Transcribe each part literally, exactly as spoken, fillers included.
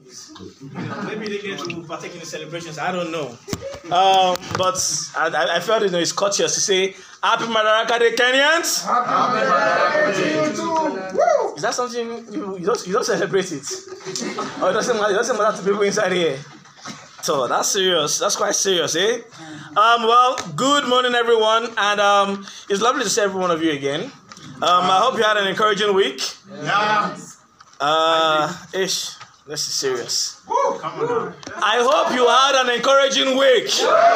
You know, maybe they get to partake in the celebrations. I don't know. Um, but I, I felt, you know, it's courteous to say, Happy Madaraka Day, Kenyans. Happy Madaraka Day. Is that something you, you, don't, you don't celebrate it? Or it doesn't matter, it doesn't matter to people inside here? So that's serious. That's quite serious, eh? Um, well, good morning, everyone. And um, it's lovely to see every one of you again. Um, I hope you had an encouraging week. Yeah. Uh, ish. This is serious. Woo, come on now. I hope you had an encouraging week.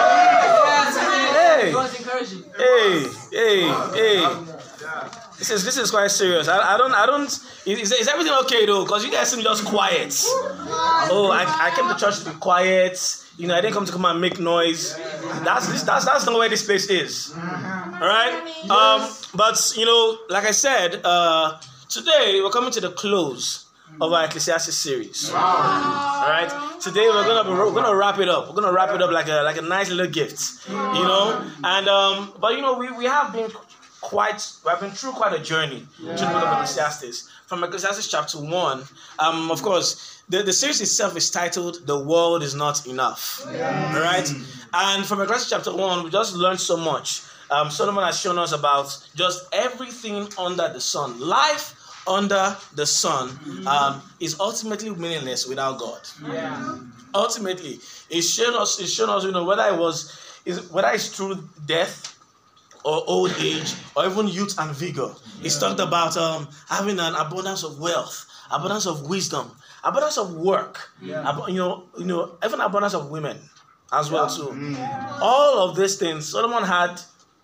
Hey, hey, hey, hey. This is this is quite serious. I, I don't I don't. Is, is everything okay though? Because you guys seem just quiet. Oh, I, I came to church to be quiet. You know, I didn't come to come and make noise. That's this that's that's not where this place is. All right. Um, but you know, like I said, uh, today we're coming to the close of our Ecclesiastes series. Wow. All right. Today we're gonna be, we're gonna wrap it up. We're gonna wrap it up like a like a nice little gift, you know. And um, but you know we, we have been quite we have been through quite a journey yeah. through the book of Ecclesiastes. From Ecclesiastes chapter one, um, of course, the, the series itself is titled "The World Is Not Enough." Yeah. All right. And from Ecclesiastes chapter one, we just learned so much. Um, Solomon has shown us about just everything under the sun. Life under the sun um, is ultimately meaningless without God. Yeah. Ultimately, it's shown us. It's shown us, you know, whether it was, is whether it's through death or old age or even youth and vigor. Yeah. It's talked about um, having an abundance of wealth, abundance of wisdom, abundance of work. Yeah. Ab- you know, you know, even abundance of women as well too. Mm. All of these things Solomon had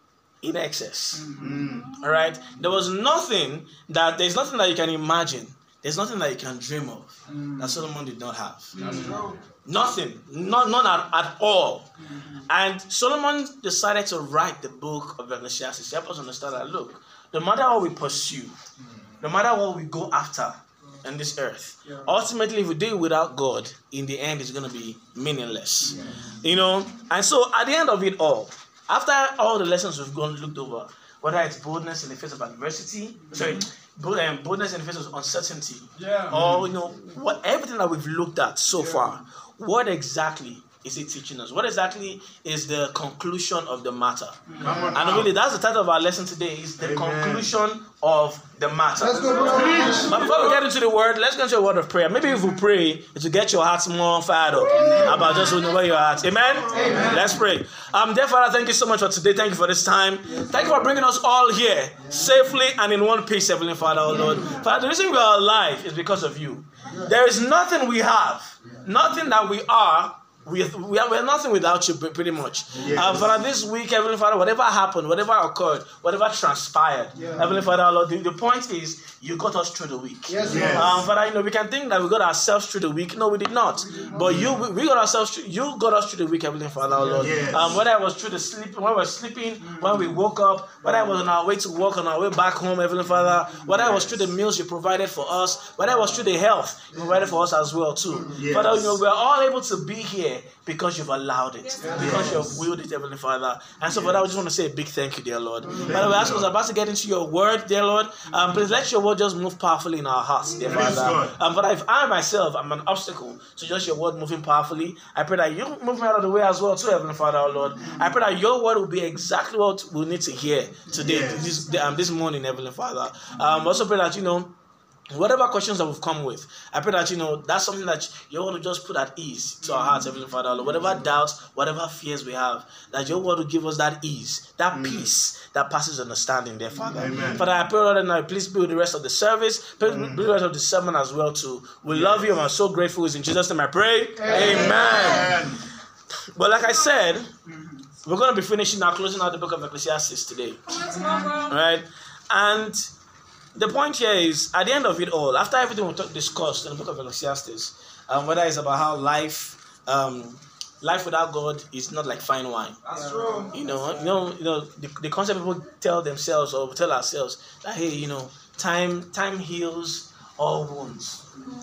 in excess. Mm-hmm. All right. There was nothing that there's nothing that you can imagine. There's nothing that you can dream of mm-hmm. that Solomon did not have. Mm-hmm. Nothing. Not none at, at all. Mm-hmm. And Solomon decided to write the book of Ecclesiastes to help us understand that look, no matter what we pursue, mm-hmm. no matter what we go after in this earth, yeah. ultimately if we do it without God, in the end it's gonna be meaningless. Yeah. You know, and so at the end of it all, after all the lessons we've gone looked over, whether it's boldness in the face of adversity, mm-hmm. sorry, boldness in the face of uncertainty, yeah. or you know, what everything that we've looked at so yeah. far, what exactly is it teaching us? What exactly is the conclusion of the matter? Mm-hmm. And really, that's the title of our lesson today: is the Amen. Conclusion of the matter. Let's go, but before we get into the word, let's go into a word of prayer. Maybe if we pray, it will get your hearts more fired up about just where your heart. Amen? Amen. Let's pray. Um, dear Father, thank you so much for today. Thank you for this time. Yes. Thank you for bringing us all here safely and in one piece, Heavenly Father, oh Lord. Father, the reason we are alive is because of you. There is nothing we have, nothing that we are. We are, we, are, we are nothing without you, pretty much. Yes. Uh, Father, this week, Heavenly Father, whatever happened, whatever occurred, whatever transpired, yeah. Heavenly Father, Lord, the, the point is, you got us through the week. Yes. Yes. Um, Father, you know, we can think that we got ourselves through the week. No, we did not. But you, we, we got ourselves, through, you got us through the week, Heavenly Father, Lord. Yes. Um, whether it was through the sleep, when we were sleeping, when we woke up, whether it was on our way to work, on our way back home, Heavenly Father, whether it was through the meals you provided for us, whether it was through the health you provided for us as well, too. Yes. Father, you know, we are all able to be here because you've allowed it, yes. because you have willed it, Heavenly Father. And so, Father, I just want to say a big thank you, dear Lord. Thank Father, we ask us about to get into your word, dear Lord. Um, please let your word just move powerfully in our hearts, dear Father. Um, Father, if I myself am an obstacle to just your word moving powerfully, I pray that you move me out of the way as well, too, Heavenly Father, oh Lord. I pray that your word will be exactly what we need to hear today, yes. this, um, this morning, Heavenly Father. Um, also pray that, you know, whatever questions that we've come with, I pray that, you know, that's something that you want to just put at ease to our hearts, Heavenly Father. Lord. Whatever doubts, whatever fears we have, that your word will give us that ease, that mm. peace that passes understanding, dear Father. Amen. Father, I pray, Lord, and I please be with the rest of the service, please mm. be with the rest of the sermon as well, too. We yes. love you, and I'm so grateful. It's in Jesus' name I pray. Amen. Amen. But like I said, we're going to be finishing our closing out the book of Ecclesiastes today. All right? And the point here is, at the end of it all, after everything we talk, discussed in the book of Ecclesiastes, um, whether it's about how life, um, life without God is not like fine wine. That's true. You know, you know, you know, the, the concept people tell themselves or tell ourselves that, hey, you know, time, time heals all wounds.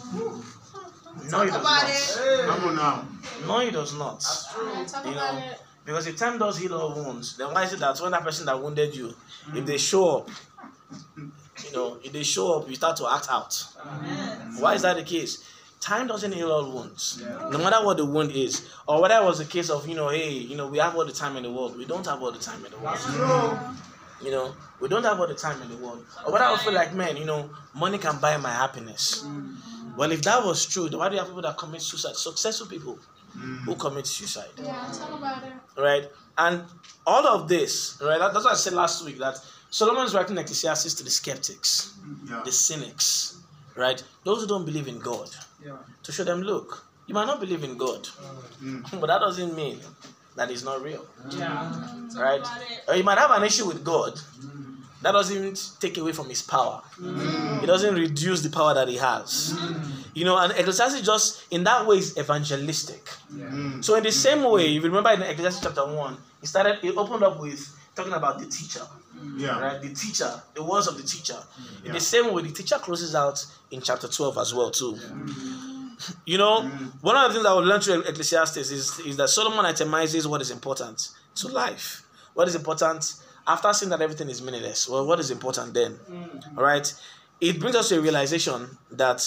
Mm-hmm. No, it does not. Hey. No, it does not. That's true. You know, because if time does heal all wounds, then why is it that when that person that wounded you, mm-hmm. if they show up, you know, if they show up, you start to act out. Amen. Why is that the case? time doesn't heal all wounds. Yeah. No matter what the wound is. Or whether it was a case of, you know, hey, you know, we have all the time in the world. We don't have all the time in the world. Yeah. You know, we don't have all the time in the world. Or whether I feel like, man, you know, money can buy my happiness. Mm. Well, if that was true, then why do you have people that commit suicide? Successful people mm. who commit suicide. Yeah, tell about it. Right? And all of this, right? That, that's what I said last week, that Solomon's writing Ecclesiastes to the skeptics, yeah. the cynics, right? Those who don't believe in God. Yeah. To show them, look, you might not believe in God, mm. but that doesn't mean that is not real. Yeah. Right? Or you might have an issue with God. Mm. That doesn't take away from his power. Mm. It doesn't reduce the power that he has. Mm. You know, and Ecclesiastes just in that way is evangelistic. Yeah. Mm. So in the same way, if you remember in Ecclesiastes chapter one, it started, it opened up with talking about the teacher. Yeah. Right? The teacher, the words of the teacher. Yeah. In the same way, the teacher closes out in chapter twelve as well, too. Yeah. You know, mm. one of the things I would learn through Ecclesiastes is, is that Solomon itemizes what is important to life. What is important after seeing that everything is meaningless. Well, what is important then? Mm. All right? It brings us to a realization that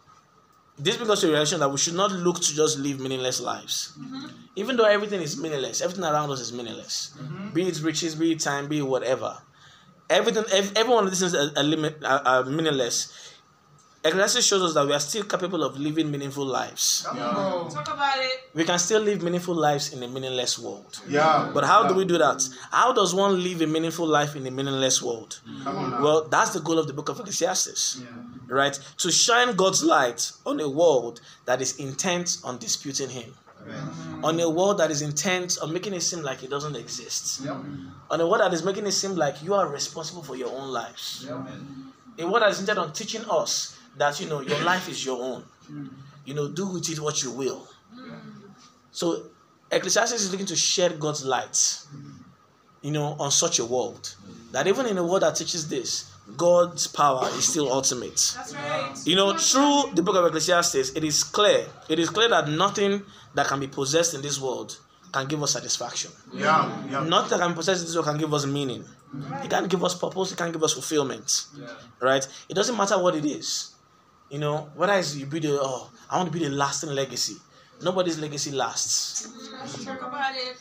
this brings us to a realization that we should not look to just live meaningless lives. Mm-hmm. Even though everything is meaningless, everything around us is meaningless. Mm-hmm. Be it riches, be it time, be it whatever. Everything, every, every one of these things are, are, limit, are, are meaningless. Ecclesiastes shows us that we are still capable of living meaningful lives. Yeah. Talk about it. We can still live meaningful lives in a meaningless world. Yeah. But how yeah. do we do that? How does one live a meaningful life in a meaningless world? Well, that's the goal of the book of Ecclesiastes. Yeah. Right? To shine God's light on a world that is intent on disputing him. Amen. On a world that is intent on making it seem like it doesn't exist. Yep. On a world that is making it seem like you are responsible for your own lives. Yep. A world that is intent on teaching us that, you know, your life is your own. Mm. You know, do with it what you will. Mm. So, Ecclesiastes is looking to shed God's light, mm. you know, on such a world. Mm. That even in a world that teaches this, God's power is still ultimate. That's right. You know, through the book of Ecclesiastes, it is clear. It is clear that nothing that can be possessed in this world can give us satisfaction. Yeah. yeah. Nothing that can be possessed in this world can give us meaning. It can't give us purpose. It can't give us fulfillment. Yeah. Right? It doesn't matter what it is. You know, whether it's you build a, oh, I want to build a lasting legacy. Nobody's legacy lasts. Let's talk about it.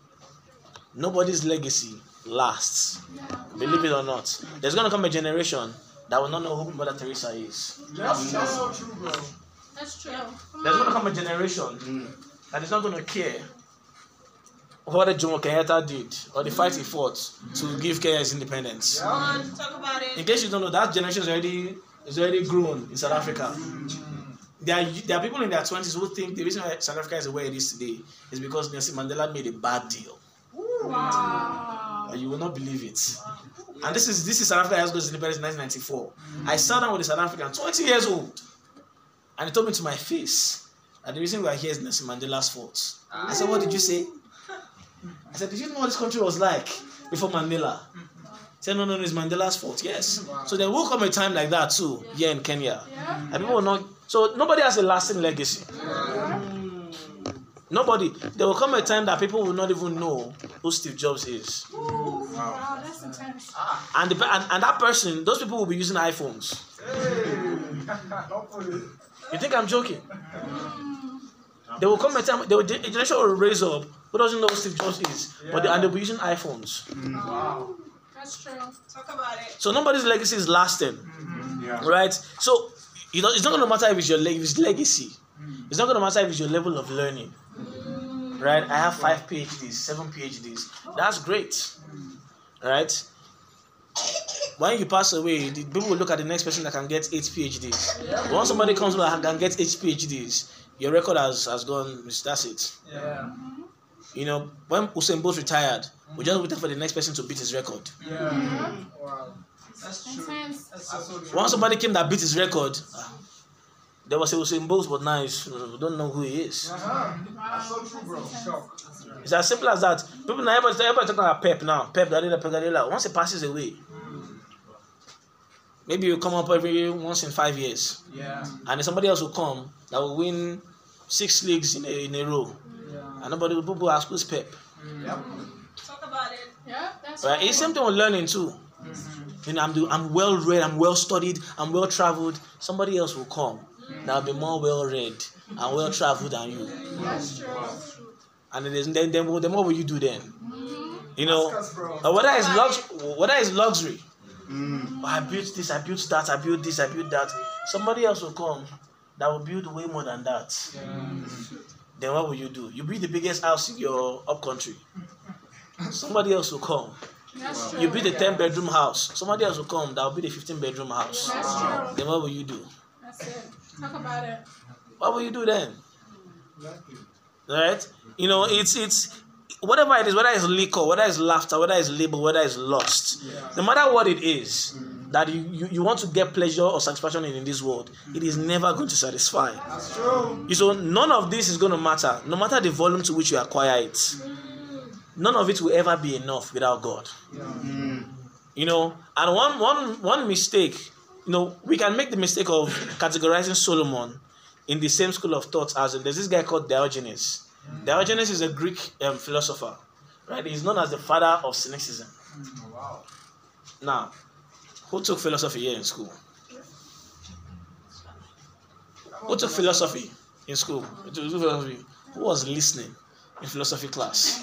Nobody's legacy lasts. Believe it or not. There's going to come a generation that will not know who Mother Teresa is. That's, that's so true, bro. That's true. There's going to come a generation mm. that is not going to care what the Jomo Kenyatta did or the fight he fought to give Kenya its independence. Come on, talk about it. In case you don't know, that generation is already is already grown in South Africa. There are, there are people in their twenties who think the reason why South Africa is the way it is today is because Nelson Mandela made a bad deal. Wow. You will not believe it. And this is this is South Africa has got its independence in nineteen ninety-four. I sat down with a South African, twenty years old, and he told me to my face that the reason we are here is Nelson Mandela's fault. I said, "What did you say?" I said, "Did you know what this country was like before Mandela?" He said, no, no, no, it's Mandela's fault. Yes. Wow. So there will come a time like that too, yeah. here in Kenya. Yeah. And people will not. So nobody has a lasting legacy. Yeah. Nobody. There will come a time that people will not even know who Steve Jobs is. Ooh, wow, that's intense. And, the, and and that person, those people will be using iPhones. Hey. You think I'm joking? There will come a time. There will, a generation will raise up who doesn't know who Steve Jobs is, yeah. but they, and they'll be using iPhones. Wow. That's true. Talk about it. So nobody's legacy is lasting, mm-hmm. yeah. right? So you know, it's not going to matter if it's your leg- if it's legacy. Mm-hmm. It's not going to matter if it's your level of learning, mm-hmm. right? I have five PhDs, seven PhDs. That's great, mm-hmm. right? When you pass away, the people will look at the next person that can get eight PhDs. Yeah. Once somebody comes and can get eight PhDs, your record has, has gone. That's it. Yeah. You know, when Usain Bolt retired, we just waited for the next person to beat his record. Yeah. Mm-hmm. Wow. That's true. That's so true. Once somebody came that beat his record, uh, there was a Usain Bolt, but now we don't know who he is. Uh-huh. That's so true, bro. Shock. It's as simple as that. People now, everybody, everybody talking about Pep now. Pep Guardiola, Pep Guardiola. Once he passes away, mm. maybe he'll come up every once in five years. Yeah. And then somebody else will come that will win six leagues in a, in a row. Yeah. And nobody will people ask who's Pep. Mm. Yep. Talk about it. Yeah, that's right. It's same thing with learning too. Mm-hmm. You know, I'm do, I'm well read, I'm well studied, I'm well traveled. Somebody else will come that will be more well-read and well-traveled than you. That's true. And then, then, then, what- then what will you do then? You know, uh, whether it's lux- whether it's luxury, oh, I built this, I built that, I built this, I built that. Somebody else will come that will build way more than that. Then what will you do? You build the biggest house in your up country. Somebody else will come. That's true. You build a ten bedroom house. Somebody else will come that will build a fifteen bedroom house. That's true. Then what will you do? That's it. Talk about it. What will you do then? Right? You know, it's it's whatever it is, whether it's liquor, whether it's laughter, whether it's labor, whether it's lust, no matter what it is that you, you, you want to get pleasure or satisfaction in, in this world, it is never going to satisfy. That's true. You so none of this is going to matter, no matter the volume to which you acquire it. None of it will ever be enough without God. You know, and one one one mistake, you know, we can make the mistake of categorizing Solomon in the same school of thought as there's this guy called Diogenes. Diogenes is a Greek um, philosopher, right? He's known as the father of cynicism. Wow. Now, who took philosophy here in school? Who took philosophy in school? Who took philosophy? Who was listening in philosophy class?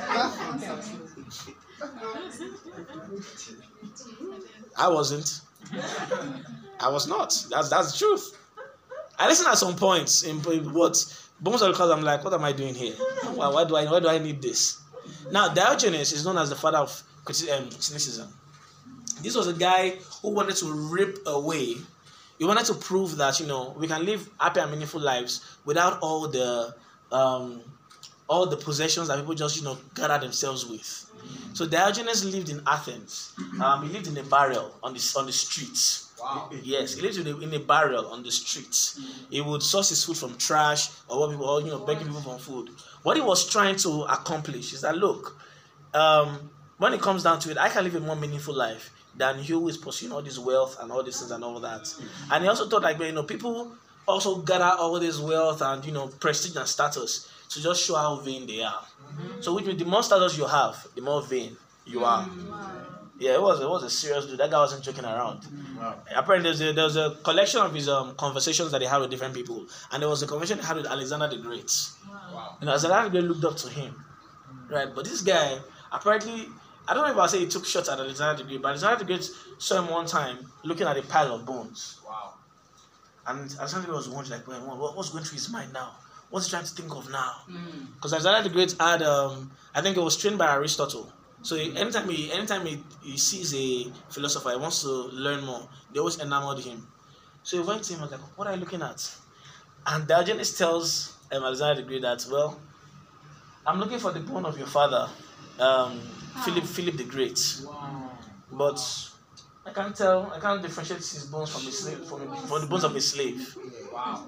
I wasn't. I was not. That's that's the truth. I listened at some points in what most of the class. I'm like, what am I doing here? Why, why do I why do I need this? Now Diogenes is known as the father of um, cynicism. This was a guy who wanted to rip away. He wanted to prove that, you know, we can live happy and meaningful lives without all the um, all the possessions that people just, you know, gather themselves with. So Diogenes lived in Athens. Um, he lived in a barrel on the on the streets. Wow. Yes, he lived in a, in a barrel on the streets. He would source his food from trash or what people, or, you know, begging people for food. What he was trying to accomplish is that, look, um, when it comes down to it, I can live a more meaningful life than you who is pursuing all this wealth and all these things and all that. And he also thought, like, you know, people also gather all this wealth and, you know, prestige and status to just show how vain they are. So which means the more status you have, the more vain you are. Yeah, it was it was a serious dude. That guy wasn't joking around. Wow. Apparently, there was, a, there was a collection of his um, conversations that he had with different people, and there was a conversation he had with Alexander the Great. Wow. You know, Alexander the Great looked up to him, right? But this guy, apparently, I don't know if I say he took shots at Alexander the Great, but Alexander the Great saw him one time looking at a pile of bones, Wow. and Alexander the Great was wondering, like, well, what, what's going through his mind now? What's he trying to think of now? Because Alexander the Great had, um, I think, it was trained by Aristotle. So he, anytime he anytime he, he sees a philosopher, he wants to learn more. They always enamored him. So he went to him and was like, "What are you looking at?" And Diogenes tells um, Alexander the Great that, "Well, I'm looking for the bone of your father, um, Philip Philip the Great. Wow. But I can't tell. I can't differentiate his bones from his slave from, from the bones of a slave." Wow.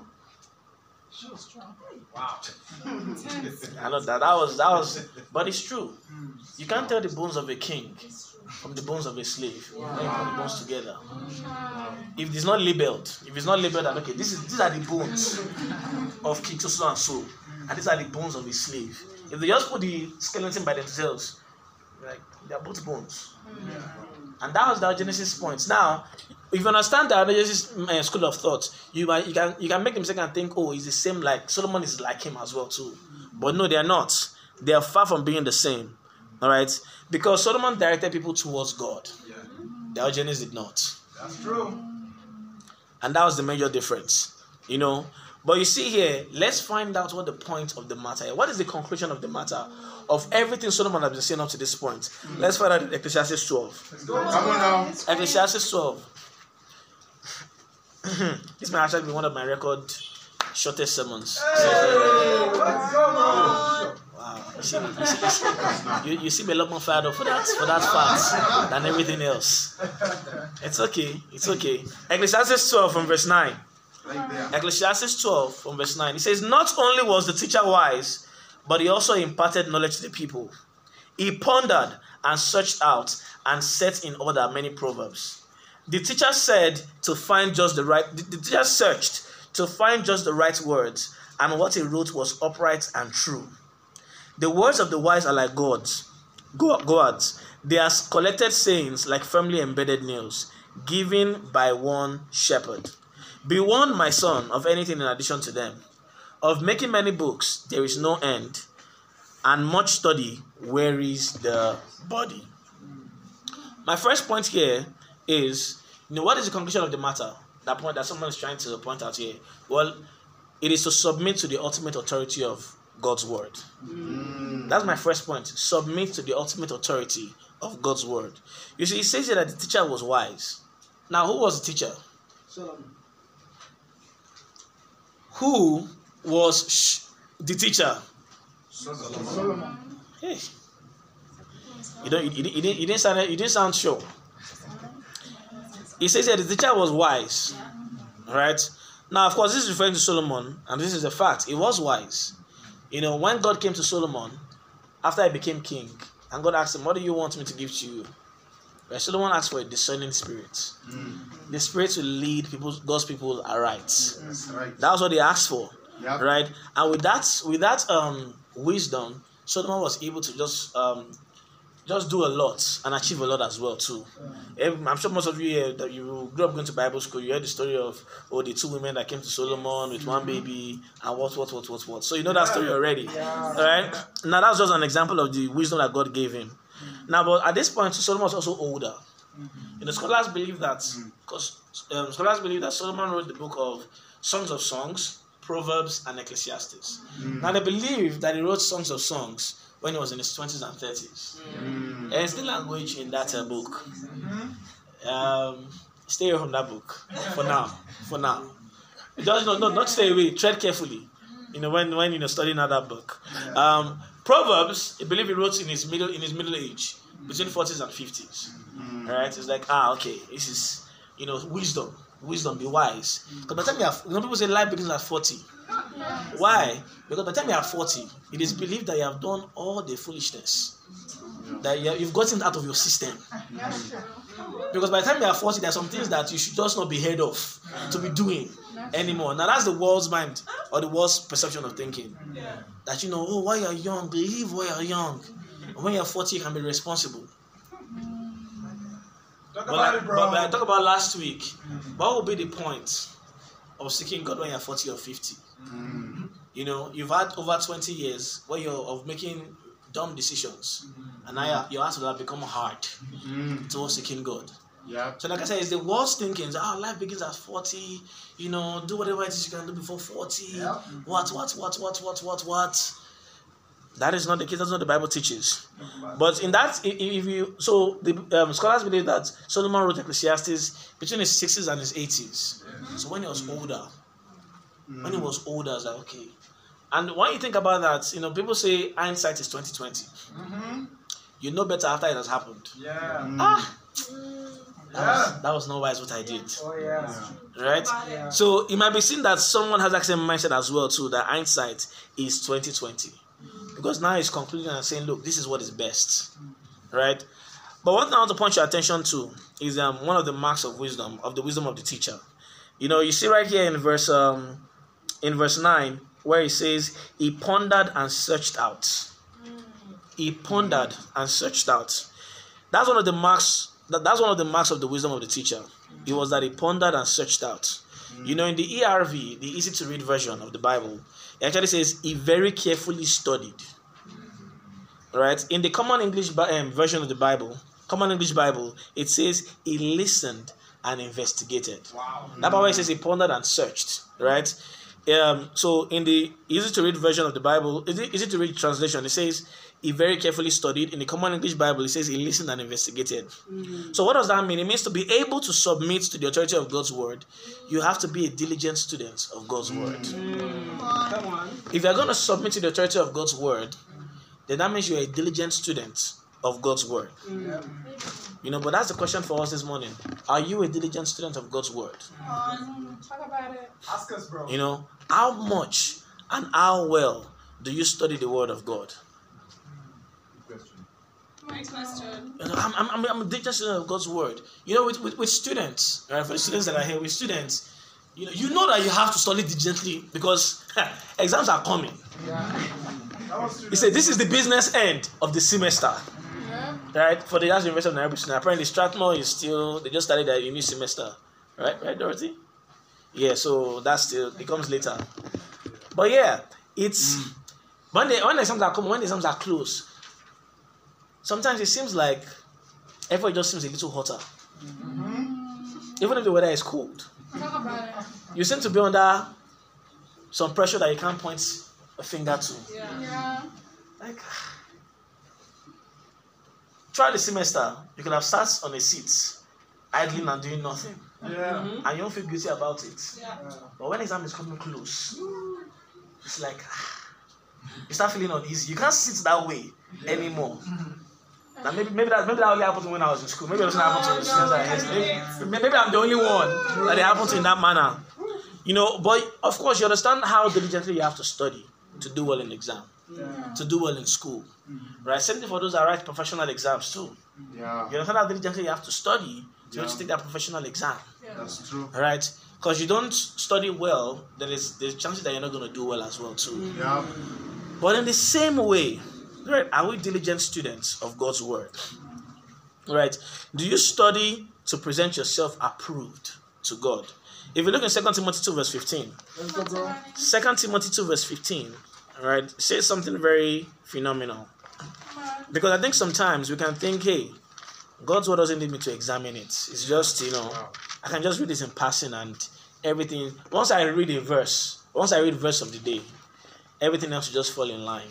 Wow. I know that that was that was, but it's true. You can't tell the bones of a king from the bones of a slave. You can't put the bones together. If it's not labeled, if it's not labeled that, okay, this is these are the bones of king so so and so, and these are the bones of a slave. If they just put the skeleton by themselves, like they are both bones. And that was Diogenes' point. Now, if you understand Diogenes' uh, school of thought, you might, you can you can make the mistake and think, oh, he's the same, like Solomon is like him as well too. But no, they are not. They are far from being the same. All right, because Solomon directed people towards God. Yeah. Diogenes did not, That's true. and that was the major difference. You know. But you see here, let's find out what the point of the matter is. What is the conclusion of the matter of everything Solomon has been saying up to this point? Mm-hmm. Let's find out in Ecclesiastes twelve. Let's go. Come on now. Ecclesiastes twelve. This might actually be one of my record shortest sermons. Hey, let's go now. Wow. You see, you, see, you, see, you, you see me a lot more fired up for that, for that fact than everything else. It's okay. It's okay. Ecclesiastes twelve from verse nine. Ecclesiastes twelve from verse nine. It says, not only was the teacher wise, but he also imparted knowledge to the people. He pondered and searched out and set in order many proverbs. The teacher said to find just the right, the, the teacher searched to find just the right words, and what he wrote was upright and true. The words of the wise are like gods, gods. They are collected sayings like firmly embedded nails, given by one shepherd. Be warned, my son, of anything in addition to them. Of making many books, there is no end, and much study wearies the body. My first point here is, you know, what is the conclusion of the matter? That point that someone is trying to point out here. Well, it is to submit to the ultimate authority of God's word. Mm. That's my first point. Submit to the ultimate authority of God's word. You see, it says here that the teacher was wise. Now, who was the teacher? Solomon. Who was sh- the teacher? Solomon. Hey, you don't. You, you, you didn't. You didn't sound. You didn't sound sure. He says that the teacher was wise, right? Now, of course, this is referring to Solomon, and this is a fact. He was wise. You know, when God came to Solomon after he became king, and God asked him, "What do you want me to give to you?" Right? Solomon asked for a discerning spirit. Mm. The spirit to lead people, God's people aright. That's right. That was what they asked for, Yep. right? And with that, with that um wisdom, Solomon was able to just um just do a lot and achieve a lot as well too. Mm. I'm sure most of you here that you grew up going to Bible school, you heard the story of oh the two women that came to Solomon with one baby and what what what what what. So you know that story already, yeah. Right? Now that's just an example of the wisdom that God gave him. Mm. Now, but at this point, Solomon was also older. Mm-hmm. You know, scholars believe that because um, scholars believe that Solomon wrote the book of Songs of Songs, Proverbs, and Ecclesiastes. Mm. Now they believe that he wrote Songs of Songs when he was in his twenties and thirties. Mm. Hence the language in that uh, book. Mm-hmm. Um, stay away from that book for now. For now, just no, no, not stay away. Tread carefully. You know, when when you know studying that book. Um, Proverbs, I believe he wrote in his middle in his middle age, between forties and fifties. Mm. Right? It's like ah, okay, this is you know wisdom. Wisdom, be wise. Because by the time you have, you know, people say life begins at forty. Why? Because by the time you are forty, it is believed that you have done all the foolishness. That you have, you've gotten out of your system. Because by the time you are forty, there are some things that you should just not be heard of to be doing anymore. Now that's the world's mind or the world's perception of thinking. That you know, oh, while you are young, believe while you are young. When you are forty, you can be responsible. Talk But about like, it, bro. but like I talked about last week, mm-hmm. What will be the point of seeking God when you're forty or fifty? Mm-hmm. You know, you've had over twenty years where you're of making dumb decisions, mm-hmm. and now your, your heart will have become hard mm-hmm. towards seeking God. Yeah. So, like I said, it's the world's thinking. Oh, life begins at forty. You know, do whatever it is you can do before forty. Yeah. What, what, what, what, what, what, what? That is not the case. That's not the Bible teaches. But in that, if you so the um, scholars believe that Solomon wrote Ecclesiastes between his sixties and his eighties. Mm-hmm. So when he was older, mm-hmm. when he was older, I was like, okay. And when you think about that, you know, people say hindsight is twenty twenty. Mm-hmm. You know better after it has happened. Yeah. Mm-hmm. Ah. That, yeah. was, that was not wise what I did. Oh yeah. Right? Yeah. So it might be seen that someone has that same mindset as well too. That hindsight is twenty twenty. Because now he's concluding and saying, look, this is what is best. Right? But what I want to point your attention to is um, one of the marks of wisdom, of the wisdom of the teacher. You know, you see right here in verse um, in verse nine, where he says, he pondered and searched out. He pondered and searched out. That's one of the marks, that, that's one of the marks of the wisdom of the teacher. It was that he pondered and searched out. You know, in the E R V, the easy to read version of the Bible, it actually says he very carefully studied. Right? In the Common English um, version of the Bible, Common English Bible, it says he listened and investigated. Wow. That's why it says he pondered and searched. Right? Um, so in the easy to read version of the Bible, easy, easy to read translation, it says he very carefully studied. In the Common English Bible, it says he listened and investigated. Mm-hmm. So what does that mean? It means to be able to submit to the authority of God's word, you have to be a diligent student of God's word. Mm. Come on. If you're going to submit to the authority of God's word, then that means you're a diligent student of God's word. Mm. You know, but that's the question for us this morning. Are you a diligent student of God's word? Um, talk about it. Ask us, bro. You know, how much and how well do you study the word of God? My question. You know, I'm, I'm, I'm a diligent student of God's word. You know, with, with, with students, right? For the students that are here, with students, you know, you know that you have to study diligently because exams are coming. Yeah. He said, this is the business end of the semester. Yeah. Right? For the National University of Nairobi student, apparently Strathmore is still, they just started their new semester. Right? Right, Dorothy? Yeah, so that still it comes later. But yeah, it's mm. when the when the exams are coming, when the exams are close, sometimes it seems like everything just seems a little hotter. Mm-hmm. Even if the weather is cold. Talk about it. You seem to be under some pressure that you can't point a finger to. Yeah. yeah. Like, throughout the semester, you could have sat on a seat, idling and doing nothing. Yeah. Mm-hmm. And you don't feel guilty about it. Yeah. But when exam is coming close, it's like, you start feeling uneasy. You can't sit that way yeah. anymore. Now maybe maybe that maybe that only happened when I was in school. Maybe it doesn't happen to the students I had. Maybe, maybe I'm the only one that it happened to in that manner. You know, but of course you understand how diligently you have to study to do well in the exam, yeah. to do well in school. Mm-hmm. Right? Same thing for those that write professional exams too. Yeah. You understand how diligently you have to study to yeah. take that professional exam. Yeah. That's true. Right? Because you don't study well, there is there's chances that you're not going to do well as well too. Yeah. But in the same way, right, are we diligent students of God's word? Right? Do you study to present yourself approved to God? If you look in Second Timothy two verse fifteen, Second Timothy two verse fifteen, right, says something very phenomenal. Because I think sometimes we can think, hey, God's word doesn't need me to examine it. It's just, you know, I can just read this in passing and everything. Once I read a verse, once I read verse of the day, everything else will just fall in line.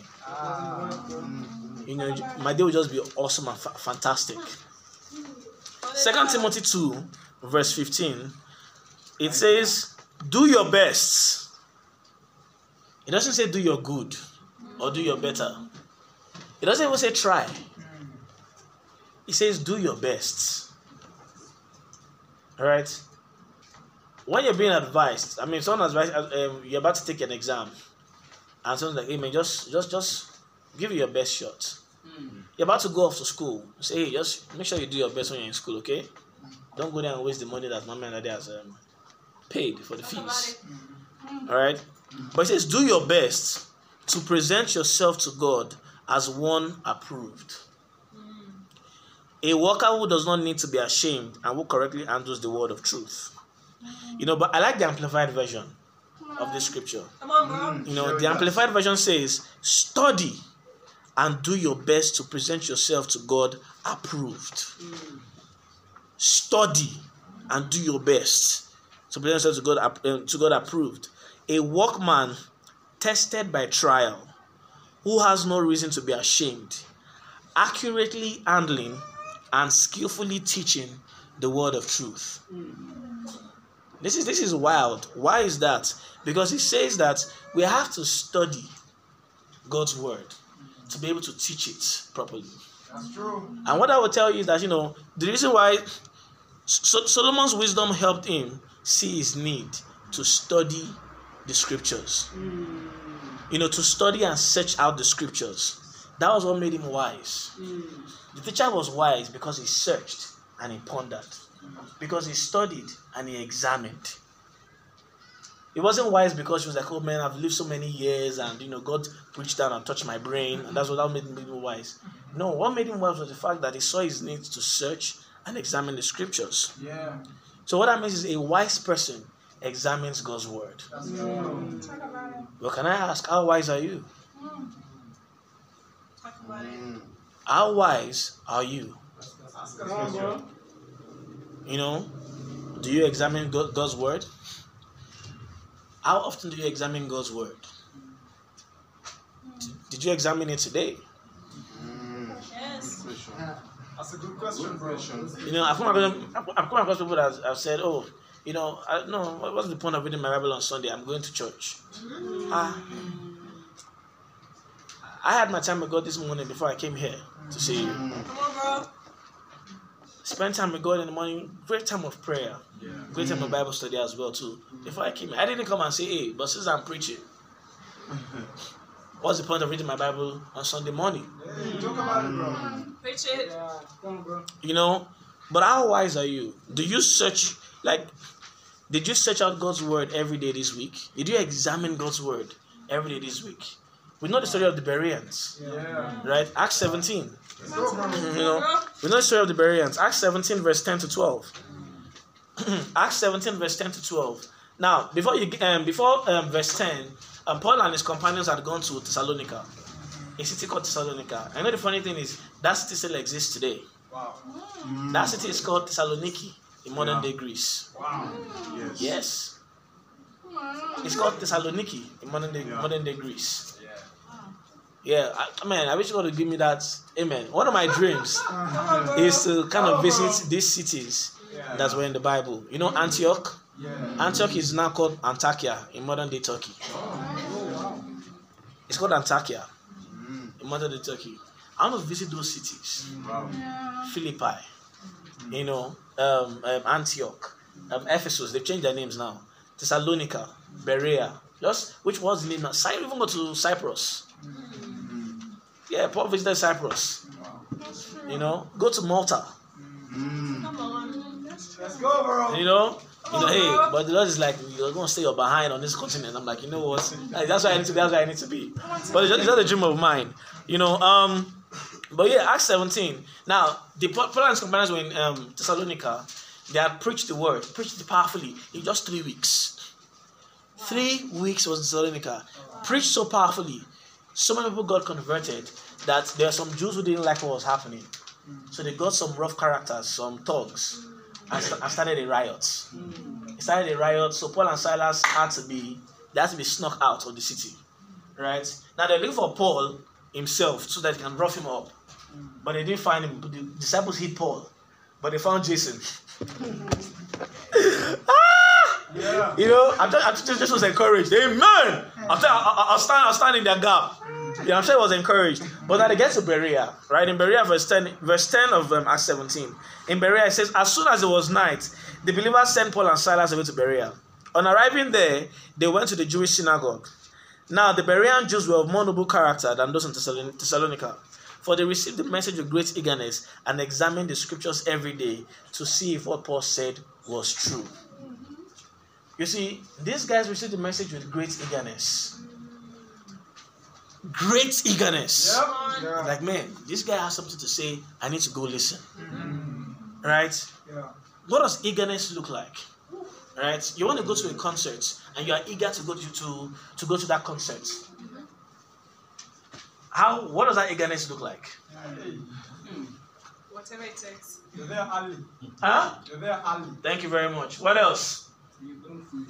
You know, my day will just be awesome and fa- fantastic. Second Timothy two verse fifteen, it says, do your best. It doesn't say do your good or do your better. It doesn't even say try. It says do your best. Alright? When you're being advised, I mean, someone advised, um, you're about to take an exam, and someone's like, hey man, just, just, just give it your best shot. Mm. You're about to go off to school. Say, hey, just make sure you do your best when you're in school, okay? Don't go there and waste the money that mama and daddy has um, paid for the fees. Alright? But it says, do your best to present yourself to God as one approved. A worker who does not need to be ashamed and who correctly handles the word of truth. You know, but I like the Amplified version of this scripture. Come on, bro. You know, the Amplified version says, study and do your best to present yourself to God approved. Mm. Study and do your best to present yourself to God, uh, to God approved. A workman tested by trial, who has no reason to be ashamed, accurately handling and skillfully teaching the word of truth. Mm. This is this is wild. Why is that? Because it says that we have to study God's word to be able to teach it properly. That's true. And what I will tell you is that, you know, the reason why so- Solomon's wisdom helped him see his need to study the scriptures. Mm. You know, to study and search out the scriptures. That was what made him wise. Mm. The teacher was wise because he searched and he pondered. Because he studied and he examined. He wasn't wise because he was like, oh man, I've lived so many years and, you know, God reached down and touched my brain. And that's what that made him wise. No, what made him wise was the fact that he saw his need to search and examine the scriptures. Yeah. So what that means is a wise person examines God's word. Mm. Talk about it. Well, can I ask, how wise are you? Mm. Talk about it. How wise are you? You know, do you examine God, God's word? How often do you examine God's word? D- did you examine it today? Mm. Yes. That's a good question, bro. You know, I've come across, I've come across people that have said, oh, you know, I, no, what's the point of reading my Bible on Sunday? I'm going to church. Mm. Ah, I had my time with God this morning before I came here to see you. Come on, bro. Spend time with God in the morning. Great time of prayer. Yeah. Great time of Bible study as well too. Before I came here, I didn't come and say, hey, but since I'm preaching, what's the point of reading my Bible on Sunday morning? Hey, talk about it, bro. Preach it. Yeah, come on, bro. You know, but how wise are you? Do you search, like, did you search out God's word every day this week? Did you examine God's word every day this week? We know the story of the Bereans, Yeah. right? Acts seventeen. Let's go, bro. You know, we know the story of the Bereans. Acts seventeen, verse ten to twelve. Acts seventeen, verse ten to twelve. Now, before you um, before um, verse ten, um, Paul and his companions had gone to Thessalonica, a city called Thessalonica. I know the funny thing is that city still exists today. Wow. That city is called Thessaloniki in modern Yeah. day Greece. Wow. Yes. Yes, it's called Thessaloniki in modern day Yeah. modern day Greece. Yeah. Yeah, I, man, I wish God would give me that. Amen. One of my dreams is to kind of visit these cities Yeah. that were in the Bible. You know, Antioch. Yeah. Antioch is now called Antakya in modern day Turkey. It's called Antakya in modern day Turkey. I want to visit those cities. Wow. Philippi, you know, um, um, Antioch, um, Ephesus. They've changed their names now. Thessalonica, Berea. Just which was the name now? Cy- even go to Cyprus. Yeah, Paul visited Cyprus. You know, go to Malta. Come on. Let's go, bro. You know, you know, hey, but the Lord is like, you're gonna stay behind on this continent. I'm like, you know what? Like, that's why I need to. That's why I need to be. But it's just, it's just a dream of mine. You know. Um. But yeah, Acts seventeen. Now, the Paul and his companions were in um, Thessalonica. They had preached the word, preached it powerfully in just three weeks. Three weeks was in Thessalonica. Preached so powerfully. So many people got converted that there are some Jews who didn't like what was happening. So they got some rough characters, some thugs, and, st- and started a riot. They started a riot, so Paul and Silas had to be, they had to be snuck out of the city. Right? Now they're looking for Paul himself so that they can rough him up. But they didn't find him. The disciples hid Paul, but they found Jason. ah! Yeah. You know, I'm just, I'm just, just was encouraged. Amen. I'm telling, I, I'll stand, I'll stand in their gap. Yeah, I'm sure it was encouraged. But now they get to Berea, right? In Berea, verse ten, verse ten of um, Acts seventeen. In Berea, it says, as soon as it was night, the believers sent Paul and Silas away to Berea. On arriving there, they went to the Jewish synagogue. Now, the Berean Jews were of more noble character than those in Thessalon- Thessalonica, for they received the message with great eagerness and examined the scriptures every day to see if what Paul said was true. You see, these guys received the message with great eagerness. Great eagerness. Yep. Yeah. Like, man, this guy has something to say. I need to go listen. Right? Yeah. What does eagerness look like? Right? You want to go to a concert and you are eager to go to, to, to go to that concert. How? What does that eagerness look like? Whatever it takes. You're there, Ali. Huh? You're there, Ali. Thank you very much. What else? You bring food.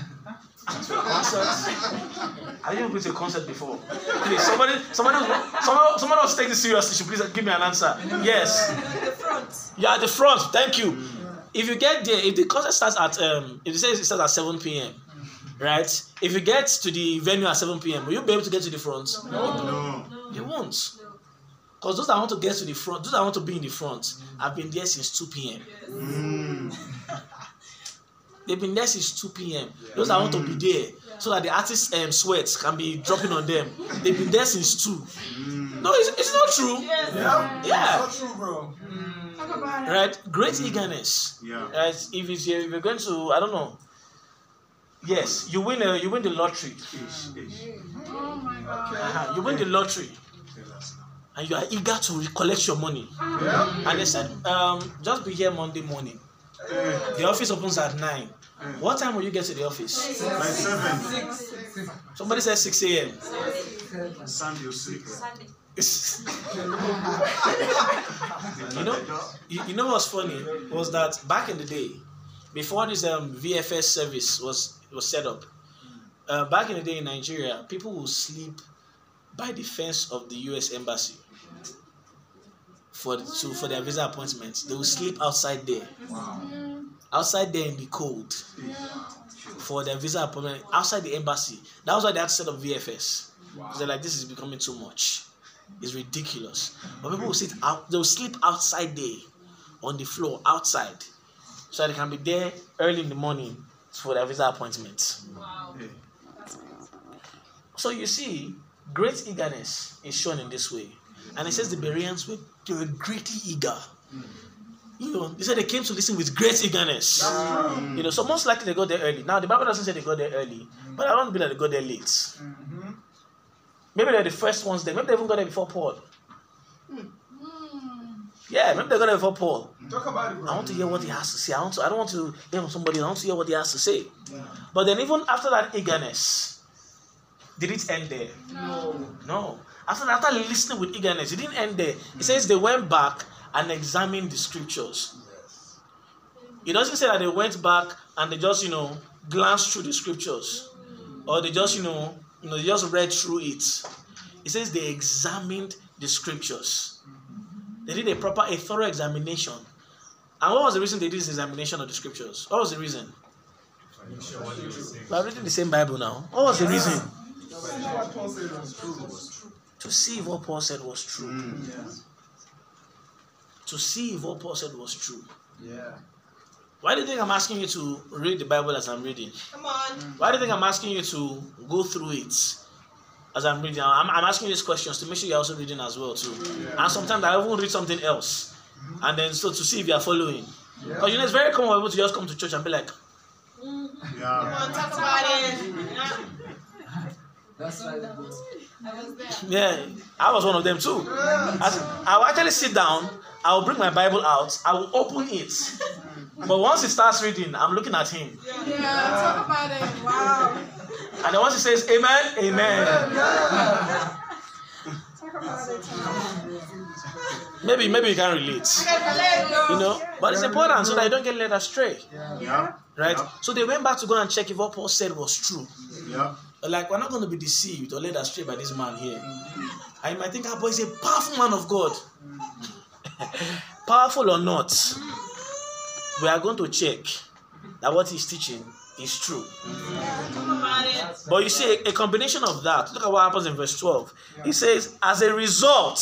Concert. I didn't go to a concert before. Please, somebody, somebody, somebody, somebody else take this seriously. Should please give me an answer. Yes. The front. Yeah, at the front. Thank you. If you get there, if the concert starts at um, if it says it starts at seven p.m., right? If you get to the venue at seven p.m., will you be able to get to the front? No. You won't. Because those that want to get to the front, those that want to be in the front, have been there since two p.m. Mm. They've been there since two p.m. Those that want to be there, so that the artist's um, sweat can be dropping on them, they've been there since two. No, it's, it's not true. Yeah. Yeah. Not true, bro. Talk about it. Right? Great eagerness. Yeah. Right? If it's if you're going to, I don't know. Yes, you win a, you win the lottery. Oh my God. Uh-huh. You win the lottery, and you are eager to collect your money. Yeah. And they said, um, just be here Monday morning. The office opens at nine. What time will you get to the office? By seven. Somebody said six a.m. Sunday or sleep. you know, you, you know what's funny was that back in the day, before this um, V F S service was was set up, uh, back in the day in Nigeria, people would sleep by the fence of the U S embassy for the, to, for their visa appointments. They would sleep outside there, Wow. outside there in the cold for their visa appointment outside the embassy. That was why they had to set up V F S. Because they're like, this is becoming too much. It's ridiculous. But people will sit out, they'll sleep outside there on the floor, outside. So they can be there early in the morning for their visa appointment. Wow. Yeah. That's crazy. So you see, great eagerness is shown in this way. And it says the Bereans were, they were greatly eager. You know, they said they came to listen with great eagerness. You know, so most likely they got there early. Now the Bible doesn't say they got there early, but I don't believe that they got there late. Mm-hmm. Maybe they're the first ones there. Maybe they even got there before Paul. Mm. Yeah, maybe they got it before Paul. Talk about it, bro. I want to hear what he has to say. I want to. I don't want to hear from somebody. I want to hear what he has to say. But then, even after that eagerness, did it end there? No. No. After after listening with eagerness, it didn't end there. It says they went back and examined the scriptures. It doesn't say that they went back and they just, you know, glanced through the scriptures, or they just, you know, you know, they just read through it. It says they examined the scriptures. They did a proper, a thorough examination. And what was the reason they did this examination of the scriptures? What was the reason? We are reading the same Bible now. What was the reason? To see if what Paul said was true. Mm. To see if what Paul said was true. Yeah. Why do you think I'm asking you to read the Bible as I'm reading? Come on. Why do you think I'm asking you to go through it as I'm reading? I'm, I'm asking you these questions to make sure you're also reading as well too. Yeah. And sometimes I even read something else, and then so to see if you're following. Yeah. Because you know it's very common for people to just come to church and be like, Come Yeah. on, talk about it. Yeah. That's why they go. I was there. yeah, I was one of them too. As, I will actually sit down, I will bring my Bible out, I will open it. But once he starts reading, I'm looking at him. Yeah, talk about it. Wow. And then once he says, Amen, Amen. Talk about it. Maybe, maybe you can relate. You know, but it's important so that you don't get led astray. Yeah. Right? Yeah. So they went back to go and check if what Paul said was true. Yeah. Like, we're not going to be deceived or led astray by this man here. And you might think, ah, boy, he's a powerful man of God. Powerful or not, we are going to check that what he's teaching is true. Talk about it. But you see, a, a combination of that, look at what happens in verse twelve. He says, as a result,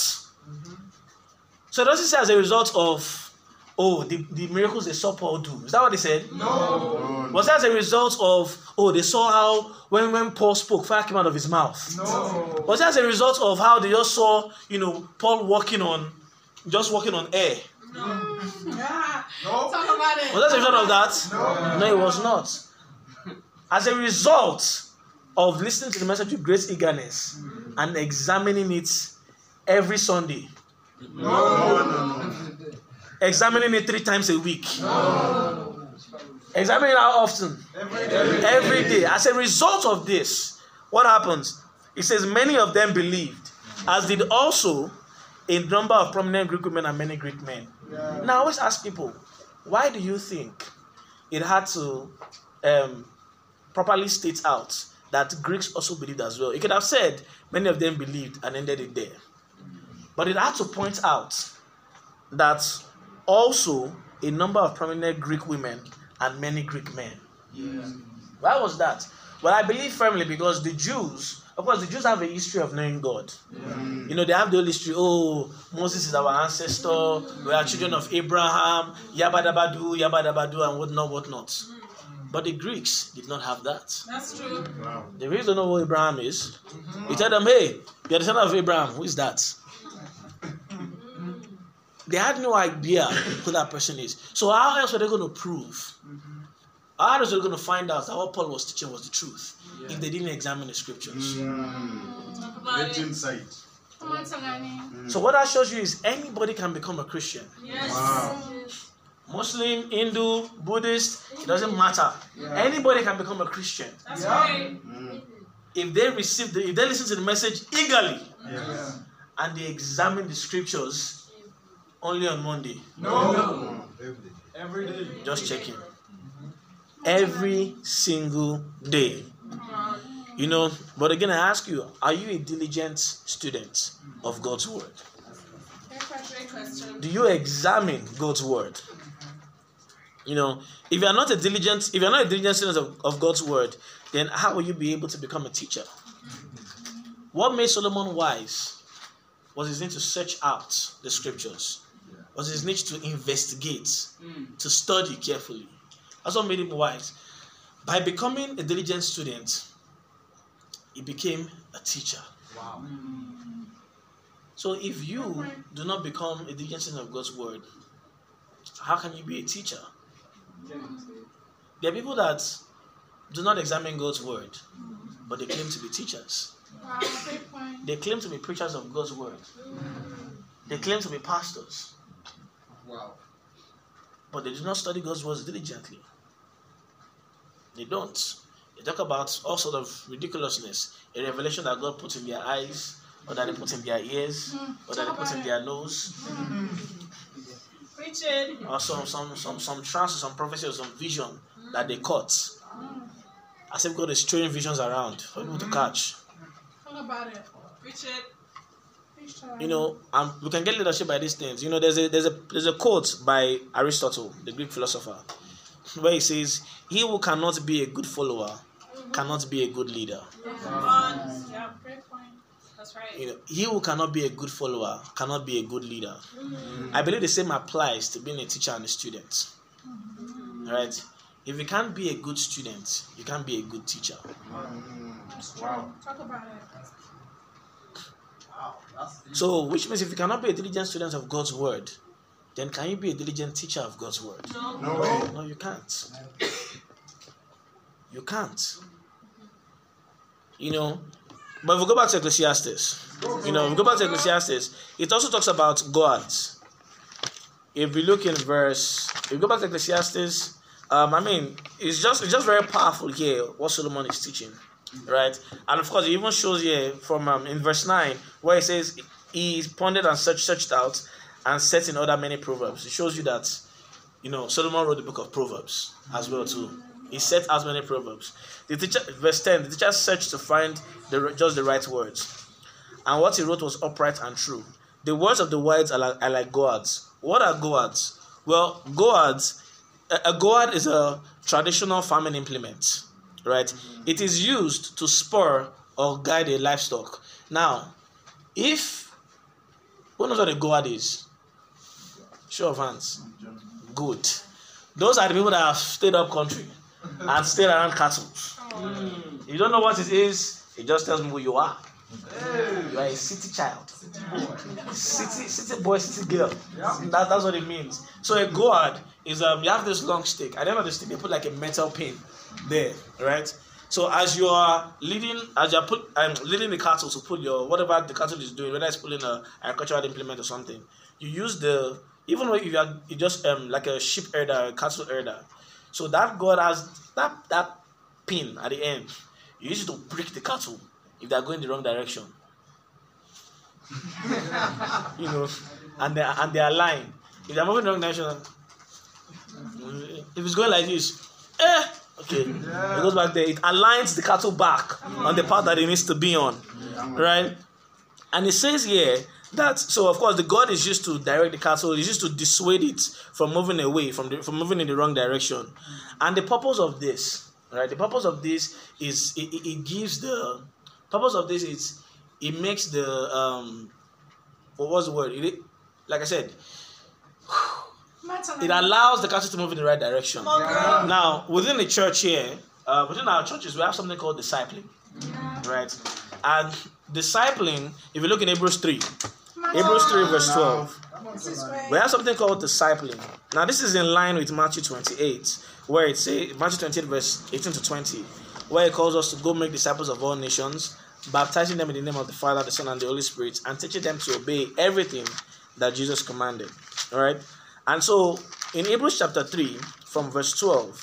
so it doesn't say as a result of, oh, the, the miracles they saw Paul do. Is that what they said? No. Was that as a result of, oh, they saw how when, when Paul spoke, fire came out of his mouth? No. Was that as a result of how they just saw, you know, Paul walking on, just walking on air? No. Yeah. No. Talk about it. Was that as a result of that? No. No, it was not. As a result of listening to the message with great eagerness and examining it every Sunday, No. No. No. No. examining it three times a week, No. examining it how often? Every day. Every day. As a result of this, what happens? It says many of them believed, as did also a number of prominent Greek women and many Greek men. Yeah. Now I always ask people, why do you think it had to um, properly state out that Greeks also believed as well? It could have said many of them believed and ended it there. But it had to point out that also a number of prominent Greek women and many Greek men. Yeah. Why was that? Well, I believe firmly because the Jews, of course, the Jews have a history of knowing God. Mm. You know, they have the whole history. Oh, Moses is our ancestor. We are children of Abraham. Yabadabadu, yabadabadu, and whatnot, whatnot. But the Greeks did not have that. That's true. Wow. The Greeks don't know who Abraham is. You tell them, hey, you're the son of Abraham. Who is that? They had no idea who that person is. So how else were they going to prove? How else were they going to find out that what Paul was teaching was the truth if they didn't examine the scriptures? Mm. Talk about Great it. insight. Come on, Tangani. So what that shows you is anybody can become a Christian. Yes. Wow. Muslim, Hindu, Buddhist, it doesn't matter. Yeah. Anybody can become a Christian That's Yeah. right. Mm. if they receive the, if they listen to the message eagerly Yeah. and they examine the scriptures only on Monday. No. No. Every day. Just checking. Every single day. You know, but again, I ask you, are you a diligent student of God's word? Great question. Do you examine God's word? You know, if you are not a diligent, if you are not a diligent student of, of God's word, then how will you be able to become a teacher? What made Solomon wise was his need to search out the scriptures, was his need to investigate, to study carefully. That's what made him wise. By becoming a diligent student, he became a teacher. Wow. So if you do not become a diligent student of God's word, how can you be a teacher? There are people that do not examine God's word, but they claim to be teachers. Wow, great point. They claim to be preachers of God's word. They claim to be pastors. Wow. but they do not study God's words diligently. They don't. They talk about all sort of ridiculousness, a revelation that God put in their eyes, or that they put in their ears, or that they put in their nose, Preach it. or some some some some trance, or some prophecy, or some vision that they caught. As if God is throwing visions around for people to catch. Talk about it. Preach it. Preach to You know, um, we can get leadership by these things. You know, there's a there's a there's a quote by Aristotle, the Greek philosopher, where he says, "He who cannot be a good follower cannot be a good leader." On. Yeah, great point. That's right. You know, he who cannot be a good follower cannot be a good leader. I believe the same applies to being a teacher and a student. Right? If you can't be a good student, you can't be a good teacher. Wow. Talk about it. Wow. That's deep. So, which means if you cannot be a diligent student of God's word, then can you be a diligent teacher of God's word? No. No way. No, you can't. You can't. You know, but if we go back to Ecclesiastes, you know, if we go back to Ecclesiastes, it also talks about gods. If we look in verse, if we go back to Ecclesiastes, um, I mean, it's just it's just very powerful here what Solomon is teaching, right? And of course, it even shows here from um, in verse nine where it says he pondered and searched, searched out and set in order many proverbs. It shows you that, you know, Solomon wrote the book of Proverbs as well too. He set out many proverbs. The teacher, verse ten, the teacher searched to find the just the right words, and what he wrote was upright and true. The words of the wise are like, are like goads. What are goads? Well, goads, a, a goad is a traditional farming implement, right? It is used to spur or guide a livestock. Now, if who knows what a goad is? Show of hands. Good. Those are the people that have stayed up country and stayed around cattle. Oh. You don't know what it is, it just tells me who you are. You are a city child. City city boy, city girl. That, that's what it means. So a gourd is um you have this long stick. At the end of the stick, they put like a metal pin there, right? So as you are leading, as you are put um, leading the cattle to put your whatever the cattle is doing, whether it's pulling a agricultural implement or something, you use the even though you are you just um like a sheep herder, a cattle herder. So that gourd has that that pin at the end. You use it to prick the cattle if they are going the wrong direction. You know, and they and they are lying. If they are moving the wrong direction, if it's going like this, eh, okay, it goes back there. It aligns the cattle back on the path that it needs to be on, right? And it says here that so of course the God is used to direct the cattle. It's used to dissuade it from moving away from the, from moving in the wrong direction. And the purpose of this, right? The purpose of this is it, it, it gives the purpose of this is it makes the um what was the word? It, like I said, it allows the cattle to move in the right direction. Yeah. Now, within the church here, uh, within our churches, we have something called discipling, right? And discipling, if you look in Hebrews three, Hebrews three verse twelve, This is great. we have something called discipling. Now, this is in line with Matthew twenty-eight, where it says Matthew twenty-eight verse eighteen to twenty, where it calls us to go make disciples of all nations, baptizing them in the name of the Father, the Son, and the Holy Spirit, and teaching them to obey everything that Jesus commanded. All right? And so, in Hebrews chapter three, from verse twelve,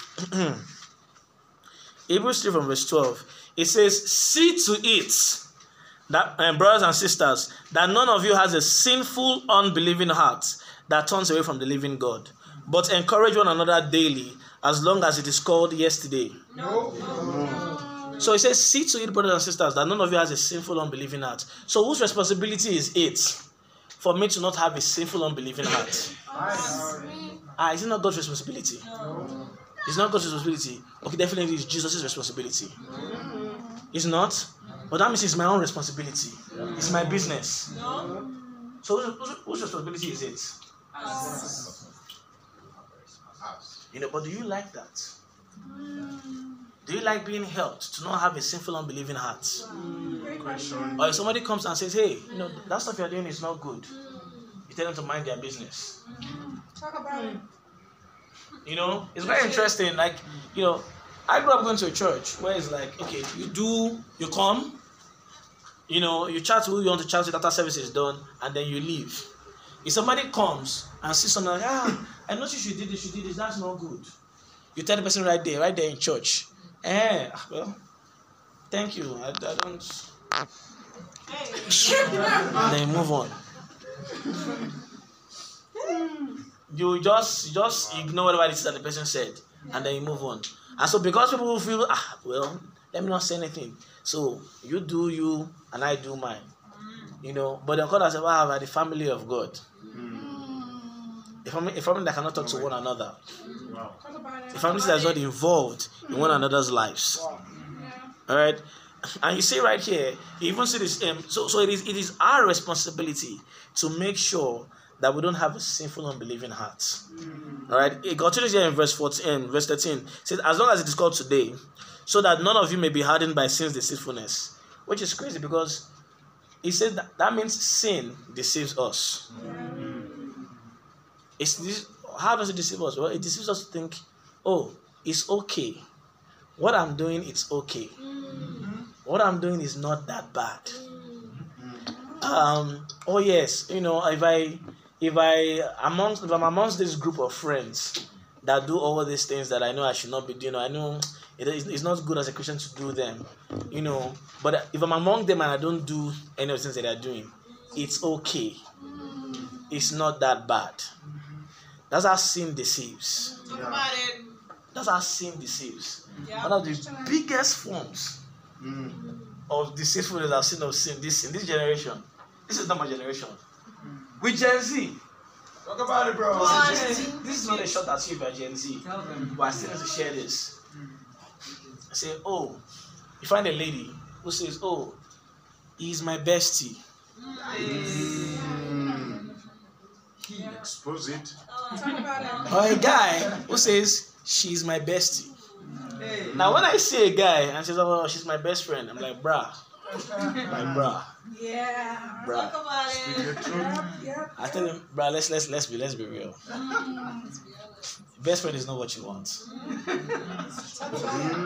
Hebrews three from verse twelve, it says, see to it, that, um, brothers and sisters, that none of you has a sinful, unbelieving heart that turns away from the living God, but encourage one another daily, as long as it is called yesterday. No. So it says, see to it, brothers and sisters, that none of you has a sinful, unbelieving heart. So whose responsibility is it for me to not have a sinful, unbelieving heart? Ah, is it not God's responsibility? No. It's not God's responsibility. Okay, definitely it's Jesus' responsibility. It's not? But that means it's my own responsibility. It's my business. No. So whose, whose, whose responsibility is it? Us. You know, but do you like that? Do you like being helped to not have a sinful, unbelieving heart? Great question. Or if somebody comes and says, hey, you know, that stuff you're doing is not good, you tell them to mind their business. Talk about it. You know, it's very interesting. Like, you know, I grew up going to a church where it's like, okay, you do, you come, you know, you chat who you want to chat with after service is done, and then you leave. If somebody comes and sees something like, ah, I noticed you did this, you did this, that's not good. You tell the person right there, right there in church, eh, well, thank you, I, I don't. And then you move on. You just just ignore whatever it is that the person said, and then you move on. And so because people will feel, ah, well, let me not say anything. So you do you, and I do mine. You know, but then God has said, wow, we are the family of God. A family, a family that cannot talk to one another. Wow. A family that is not involved in one another's lives. All right, and you see right here, you even see this. Um, so, so it is it is our responsibility to make sure that we don't have a sinful, unbelieving heart. All right, it continues here in verse fourteen, verse thirteen. It says, as long as it is called today, so that none of you may be hardened by sin's deceitfulness, which is crazy because he said that, that means sin deceives us. It's this, how does it deceive us? Well, it deceives us to think, oh, it's okay. What I'm doing, it's okay. What I'm doing is not that bad. Um, oh yes, you know, if I if I amongst if I'm amongst this group of friends that do all these things that I know I should not be doing, I know it is it's not good as a Christian to do them, you know. But if I'm among them and I don't do any of the things that they're doing, it's okay. It's not that bad. That's how sin deceives. Talk about it. That's how sin deceives. Yeah. One of the biggest forms of deceitfulness I've seen of sin this in this generation. This is not my generation. With Gen Z. Talk about it, bro. What? Gen Z. This is not a shot at you by Gen Z. Tell them. But I still need to share this. I say, oh, you find a lady who says, oh, he's my bestie. Expose it. Talk about it. Or a guy who says, she's my bestie. Now, when I see a guy and says, oh, she's my best friend, I'm like, bruh. Like, bruh. Yeah. Bruh. Talk about Speak it. the truth. Yep. I tell him, bruh, let's let's let's be let's be real. Best friend is not what you want. That's the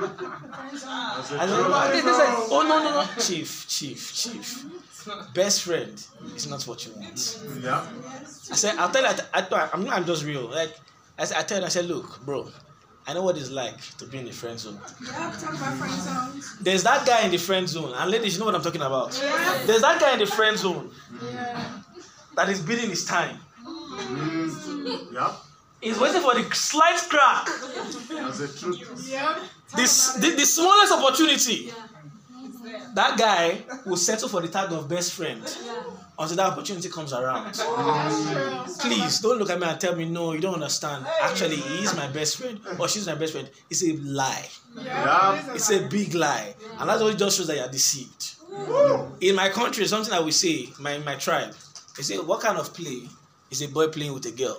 I don't truth. know. They say, oh no no no, chief chief chief. Best friend is not what you want. Yeah. I said, I'll tell you. I, I, I'm I'm just real. Like I said, I tell him, I said, look, bro, I know what it's like to be in the friend zone. Yep. Talk about friend zones. There's that guy in the friend zone, and ladies, you know what I'm talking about. Yeah. There's that guy in the friend zone Yeah. that is beating his time. Mm. Yeah. He's waiting for the slight crack, That's the truth. Yep. this the, the smallest opportunity. That guy will settle for the tag of best friend until that opportunity comes around. Please don't look at me and tell me no, you don't understand. Actually, he is my best friend or she's my best friend. It's a lie. Yeah. It's a big lie, and that's what just shows that you are deceived. In my country, something I will say, my my tribe, they say, what kind of play is a boy playing with a girl?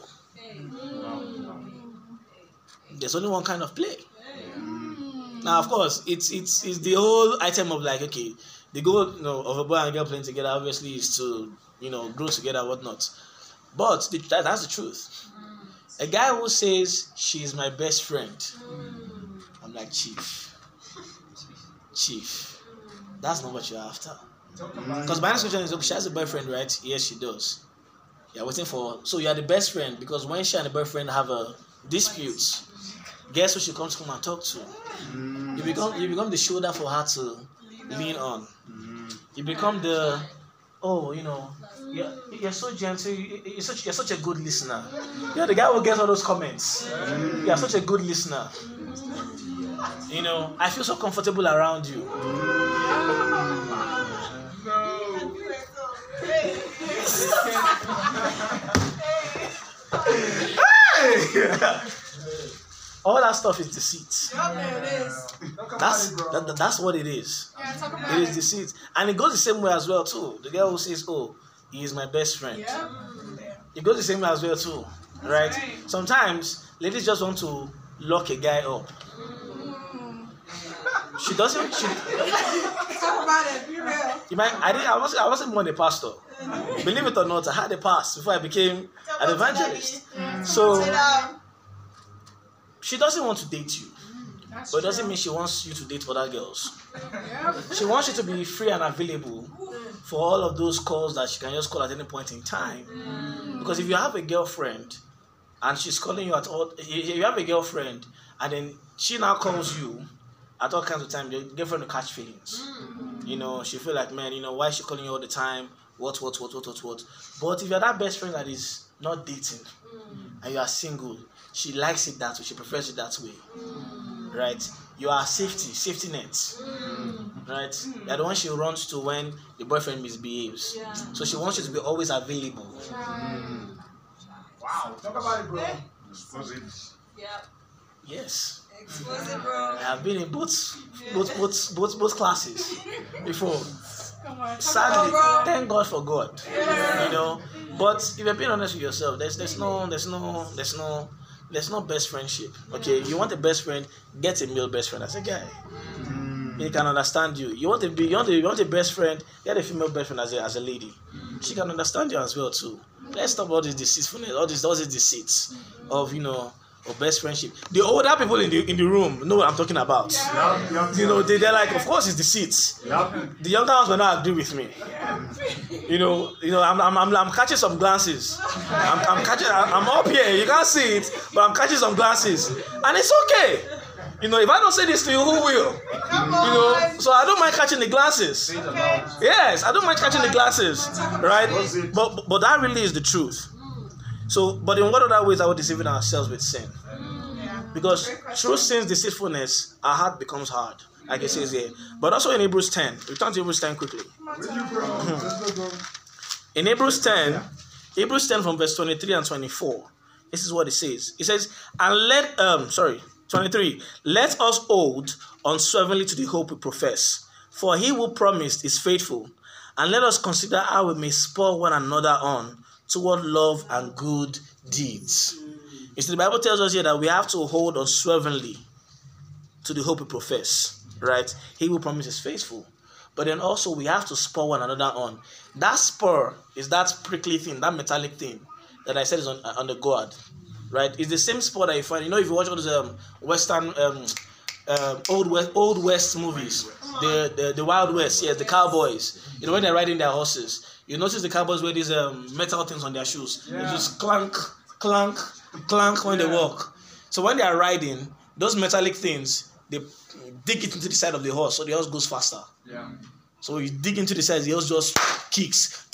There's only one kind of play. Now, of course, it's it's it's the whole item of like, okay, the goal, you know, of a boy and a girl playing together obviously is to, you know, grow together, whatnot. But the, that, that's the truth. A guy who says she's my best friend, I'm like, chief, chief, that's not what you're after. Because my next question is, okay, she has a boyfriend, right? Yes, she does. You're waiting for, so you're the best friend because when she and the boyfriend have a dispute, guess who she comes home and talk to? You become you become the shoulder for her to lean on. You become the, oh, you know, you're, you're so gentle, you're such, you're such a good listener. You're the guy who gets all those comments. You're such a good listener. You know, I feel so comfortable around you. All that stuff is deceit. Yep, there it is. That's that, that- that's what it is. Yeah, talk about It is it. deceit, and it goes the same way as well too. The girl who says, "Oh, he is my best friend." Yep. It goes the same way as well too, right? right. Sometimes ladies just want to lock a guy up. She doesn't. She, Talk about it. Be real. you might, I didn't. I wasn't. I wasn't born a pastor. Believe it or not, I had a past before I became an evangelist. So Sit down. she doesn't want to date you. That's but it doesn't true. mean she wants you to date other girls. Yep. She wants you to be free and available for all of those calls that she can just call at any point in time. Because if you have a girlfriend and she's calling you at all, if you have a girlfriend and then she now calls you at all kinds of time, your girlfriend will catch feelings. You know, she feel like, man, you know, why is she calling you all the time? What, what, what, what, what, what? But if you're that best friend that is not dating and you are single, she likes it that way. She prefers it that way. Right? You are safety, safety net. Right? You're the one she runs to when the boyfriend misbehaves. Yeah. So she wants you to be always available. Wow. Talk about it, bro. Exposed. Yep. Yes. Explosive, bro. I have been in both both both both, both classes before. Come on. Sadly, bro. thank God for God. You know. But if you're being honest with yourself, there's there's no there's no there's no there's no best friendship. Okay, you want a best friend, get a male best friend as a guy. He can understand you. You want to be you want, to, you want a best friend, get a female best friend as a as a lady. She can understand you as well too. Let's stop all this deceitfulness, all this all these deceits of you know of best friendship. The older people in the in the room know what I'm talking about. Yep, yep, You know, yep. they, they're like, of course it's deceits. Yep. The younger ones will not agree with me. You know, you know, I'm I'm I'm, I'm catching some glances. I'm, I'm catching. I'm up here. You can't see it, but I'm catching some glances, and it's okay. You know, if I don't say this to you, who will? Come You on. know, so I don't mind catching the glances. Okay. Yes, I don't mind catching the glasses, right? But but that really is the truth. So, but in what other ways are we deceiving ourselves with sin? Yeah. Because Great question. through sin's deceitfulness, our heart becomes hard, like it says here. But also in Hebrews ten, return to Hebrews ten quickly. With you, bro. Let's go, bro. In Hebrews ten, Hebrews ten from verse twenty-three and twenty-four, this is what it says. It says, and let, um, sorry, twenty-three, let us hold unswervingly to the hope we profess, for he who promised is faithful, and let us consider how we may spur one another on toward love and good deeds. You see, the Bible tells us here that we have to hold unswervingly to the hope we profess, right? He who promises is faithful. But then also we have to spur one another on. That spur is that prickly thing, that metallic thing that I said is on, on the gourd, right? It's the same spur that you find. You know, if you watch all those um, Western, um, uh, old West, old West movies, the, the the Wild West, yes, the cowboys. You know, when they're riding their horses, you notice the cowboys wear these um, metal things on their shoes. They Yeah. just clank, clank, clank when they walk. So when they are riding, those metallic things, they dig it into the side of the horse, so the horse goes faster. Yeah. So you dig into the side, the horse just kicks.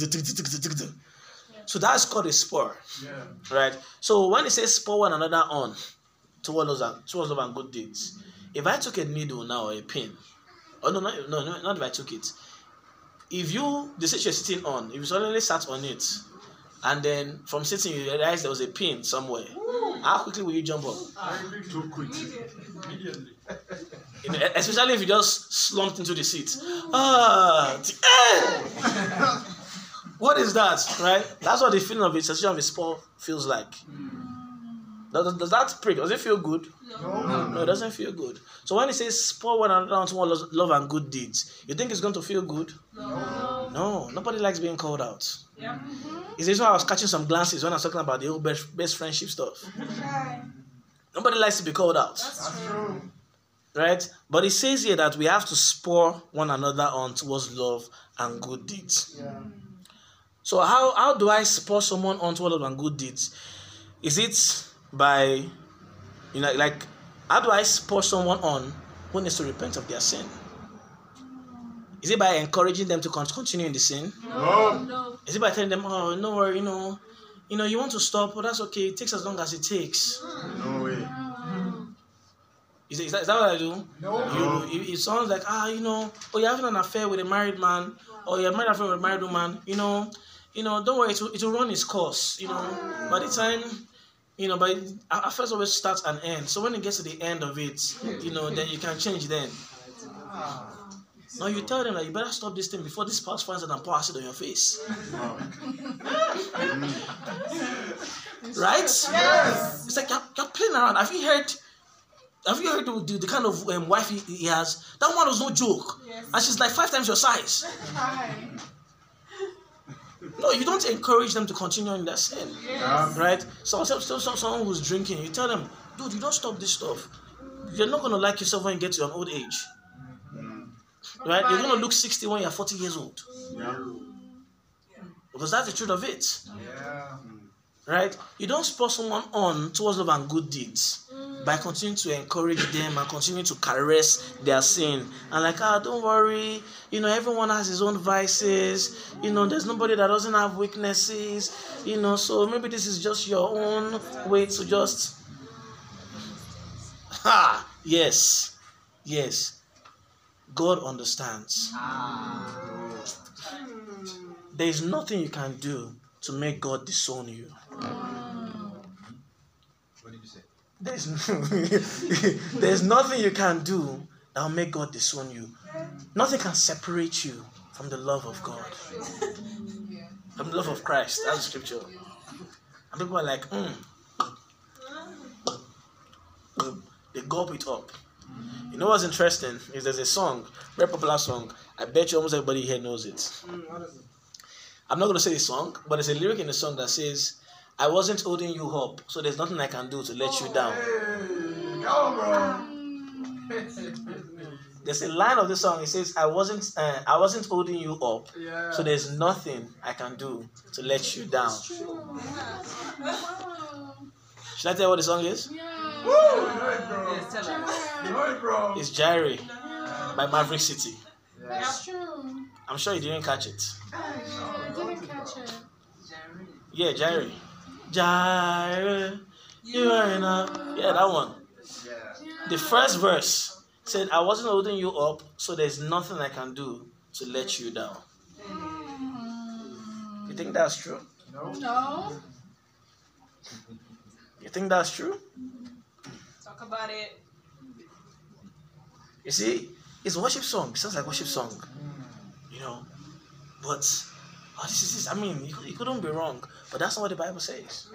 So that's called a spur, Yeah. right? So when it says spur one another on towards love, towards love and good deeds, if I took a needle now or a pin, oh no, no, no, no, not if I took it. If you, the seat you're sitting on, if you suddenly sat on it, and then from sitting you realize there was a pin somewhere, how quickly will you jump up? Too quick. Immediately. You know, especially if you just slumped into the seat. Ah, t- eh! What is that, right? That's what the feeling of a sensation of a spur feels like. Does, does that prick? Does it feel good? No. No, it doesn't feel good. So when it says spur one another on towards love and good deeds, you think it's going to feel good? No. No, nobody likes being called out. Yep. It's this why I was catching some glances when I was talking about the whole best, best friendship stuff. Okay. Nobody likes to be called out, That's true. right? But it says here that we have to spur one another on towards love and good deeds. Yeah. So how, how do I spur someone on towards love and good deeds? Is it by, you know, like, how do I spur someone on who needs to repent of their sin? Is it by encouraging them to con- continue in the sin? No. No. Is it by telling them, oh, no worry, you know, you know, you want to stop, but that's okay. It takes as long as it takes. No way. Is, it, is, that, is that what I do? No. You, it, it sounds like, ah, you know, oh, you're having an affair with a married man, or you're married affair with a married woman, you know, you know, don't worry, it will, it will run its course, you know. By the time, you know, by affairs always start and end. So when it gets to the end of it, you know, then you can change then. Now you tell them that you better stop this thing before this spouse finds out and pour acid on your face. Wow. Right? Yes. It's like you're, you're playing around. Have you heard? Have you heard the, the, the kind of um, wife he, he has? That one was no joke. Yes. And she's like five times your size. Hi. No, you don't encourage them to continue in their sin. Yeah. Right? So, so, so, so someone who's drinking, you tell them, dude, you don't stop this stuff. you're not going to like yourself when you get to an old age. Right? You're going to look sixty when you're forty years old. Yeah. Because that's the truth of it. Yeah. Right? You don't spur someone on towards love and good deeds by continuing to encourage them and continuing to caress their sin. And like, ah, don't worry. You know, everyone has his own vices. You know, there's nobody that doesn't have weaknesses. You know, so maybe this is just your own way to just... Ha! Yes. Yes. God understands. There is nothing you can do to make God disown you. What did you say? There's, there's nothing you can do that will make God disown you. Nothing can separate you from the love of God. From the love of Christ. That's the scripture. And people are like, hmm. They gulp it up. You know what's interesting is there's a song, very popular song. I bet you almost everybody here knows it. I'm not going to say the song, but there's a lyric in the song that says, I wasn't holding you up, so there's nothing I can do to let you down. Hey, go, bro. There's a line of the song, it says, I wasn't uh, I wasn't holding you up, Yeah. so there's nothing I can do to let you down. Should I tell you what the song is? Woo! You know it, bro. Yes, tell us. You know it, bro. It's Jairi by Maverick City. That's true. I'm sure you didn't catch it. I didn't catch it. Yeah, Jairi. Jairi, you are enough. Yeah, that one. Yeah. The first verse said, I wasn't holding you up, so there's nothing I can do to let you down. You think that's true? No. No. You think that's true? Talk about it. You see, it's a worship song. It sounds like a worship song. You know, but oh, this is this. I mean, you, you couldn't be wrong, but that's not what the Bible says.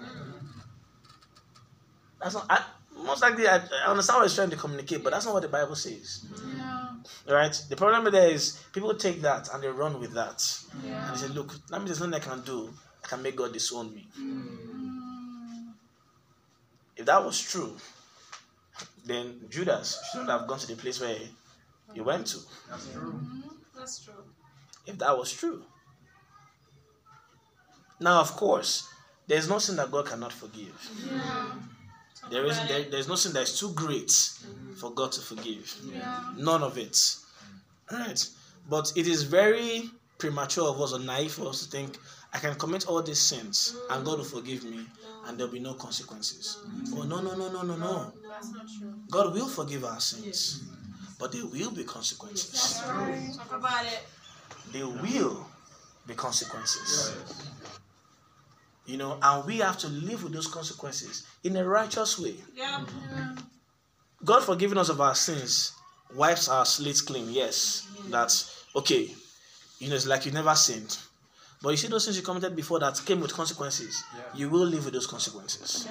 That's not. I, most likely, I, I understand what it's trying to communicate, but that's not what the Bible says. Yeah. Right? The problem there is people take that and they run with that, Yeah. and they say, "Look, that means there's nothing I can do. I can make God disown me." If that was true, then Judas shouldn't have gone to the place where he went to. That's true. That's true. If that was true. Now, of course, there's no sin that God cannot forgive. Yeah. There is there, there's no sin that is too great for God to forgive. Yeah. None of it. Right? But it is very premature of us or naive for us to think, I can commit all these sins and God will forgive me and there'll be no consequences. Oh, no, no, no, no, no, no. That's not true. God will forgive our sins, but there will be consequences. Talk about it. There will be consequences. You know, and we have to live with those consequences in a righteous way. Yeah. Yeah. God forgiving us of our sins wipes our slate clean. Yes, that's okay. You know, it's like you never sinned. But you see those sins you committed before that came with consequences. You will live with those consequences.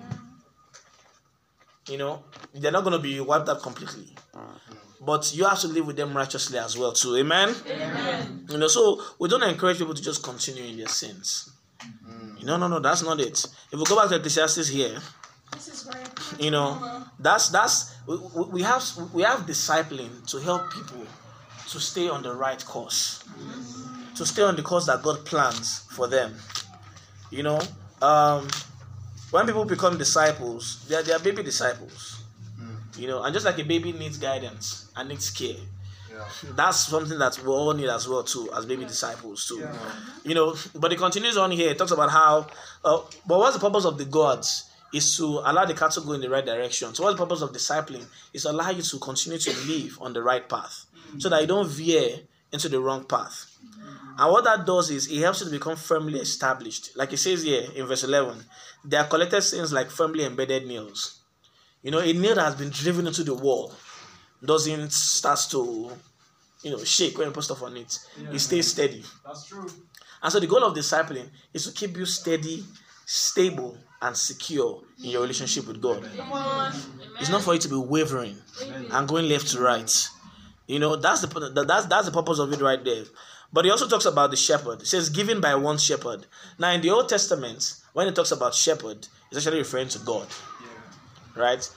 You know, they're not going to be wiped out completely. But you have to live with them righteously as well too. Amen? Amen. You know, so we don't encourage people to just continue in their sins. No, no, no, that's not it. If we go back to Ecclesiastes here, This is very you know, that's that's we, we we have we have discipling to help people to stay on the right course, to stay on the course that God plans for them. You know, um, when people become disciples, they are they are baby disciples. You know, and just like a baby needs guidance and needs care, that's something that we all need as well too, as baby disciples too. Yeah. You know, but it continues on here. It talks about how, uh, but what's the purpose of the gods is to allow the cattle to go in the right direction. So what's the purpose of discipling is to allow you to continue to live on the right path, so that you don't veer into the wrong path. And what that does is it helps you to become firmly established. Like it says here in verse eleven, they are collected sins like firmly embedded nails. You know, a nail that has been driven into the wall doesn't start to, you know, shake when you put stuff on it. Yeah. It stays steady. That's true. And so the goal of discipling is to keep you steady, stable, and secure in your relationship with God. Come on. It's not for you to be wavering and going left to right. You know, that's the that's that's the purpose of it right there. But he also talks about the shepherd. It says given by one shepherd. Now in the Old Testament, when it talks about shepherd, it's actually referring to God. Yeah. Right?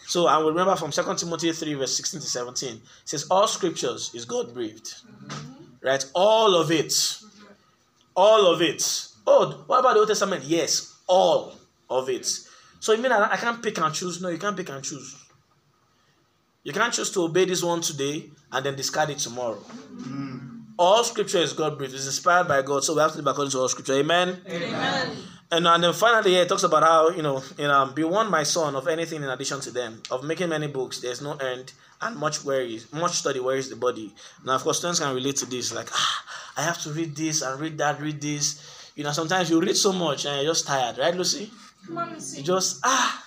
So I will remember from Second Timothy three, verse sixteen to seventeen. It says, all scriptures is God breathed. Right? All of it. All of it. Oh, what about the Old Testament? Yes, all of it. So you mean I, I can't pick and choose? No, you can't pick and choose. You can't choose to obey this one today and then discard it tomorrow. Mm. All scripture is God breathed. It's inspired by God. So we have to live according to all scripture. Amen? Amen. And, and then finally here it talks about how, you know, you know, be warned, my son, of anything in addition to them. Of making many books, there's no end, and much wearies, much study wearies the body. Now, of course, students can relate to this. Like, ah, I have to read this and read that, read this. You know, sometimes you read so much and you're just tired. Right, Lucy? Come on, Lucy. You just, ah.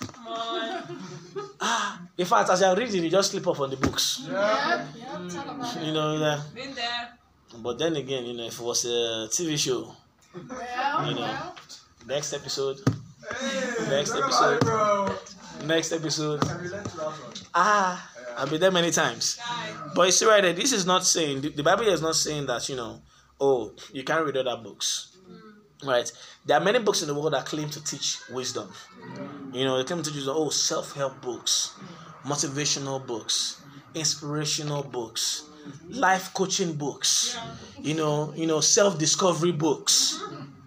ah. In fact, as you're reading, you just slip off on the books. Yeah. Yep. Talk about it. You know, uh, Been there. but then again, you know, if it was a T V show, Well, you know, well. next episode, Hey, Next talk about episode. it, bro. next episode, I relate to that one. ah, I've been there many times. Guy. But you see right there, this is not saying, the, the Bible is not saying that, you know, oh, you can't read other books. Right? There are many books in the world that claim to teach wisdom. You know, they claim to teach, oh, self-help books, motivational books, inspirational books, life coaching books, you know, you know, self-discovery books.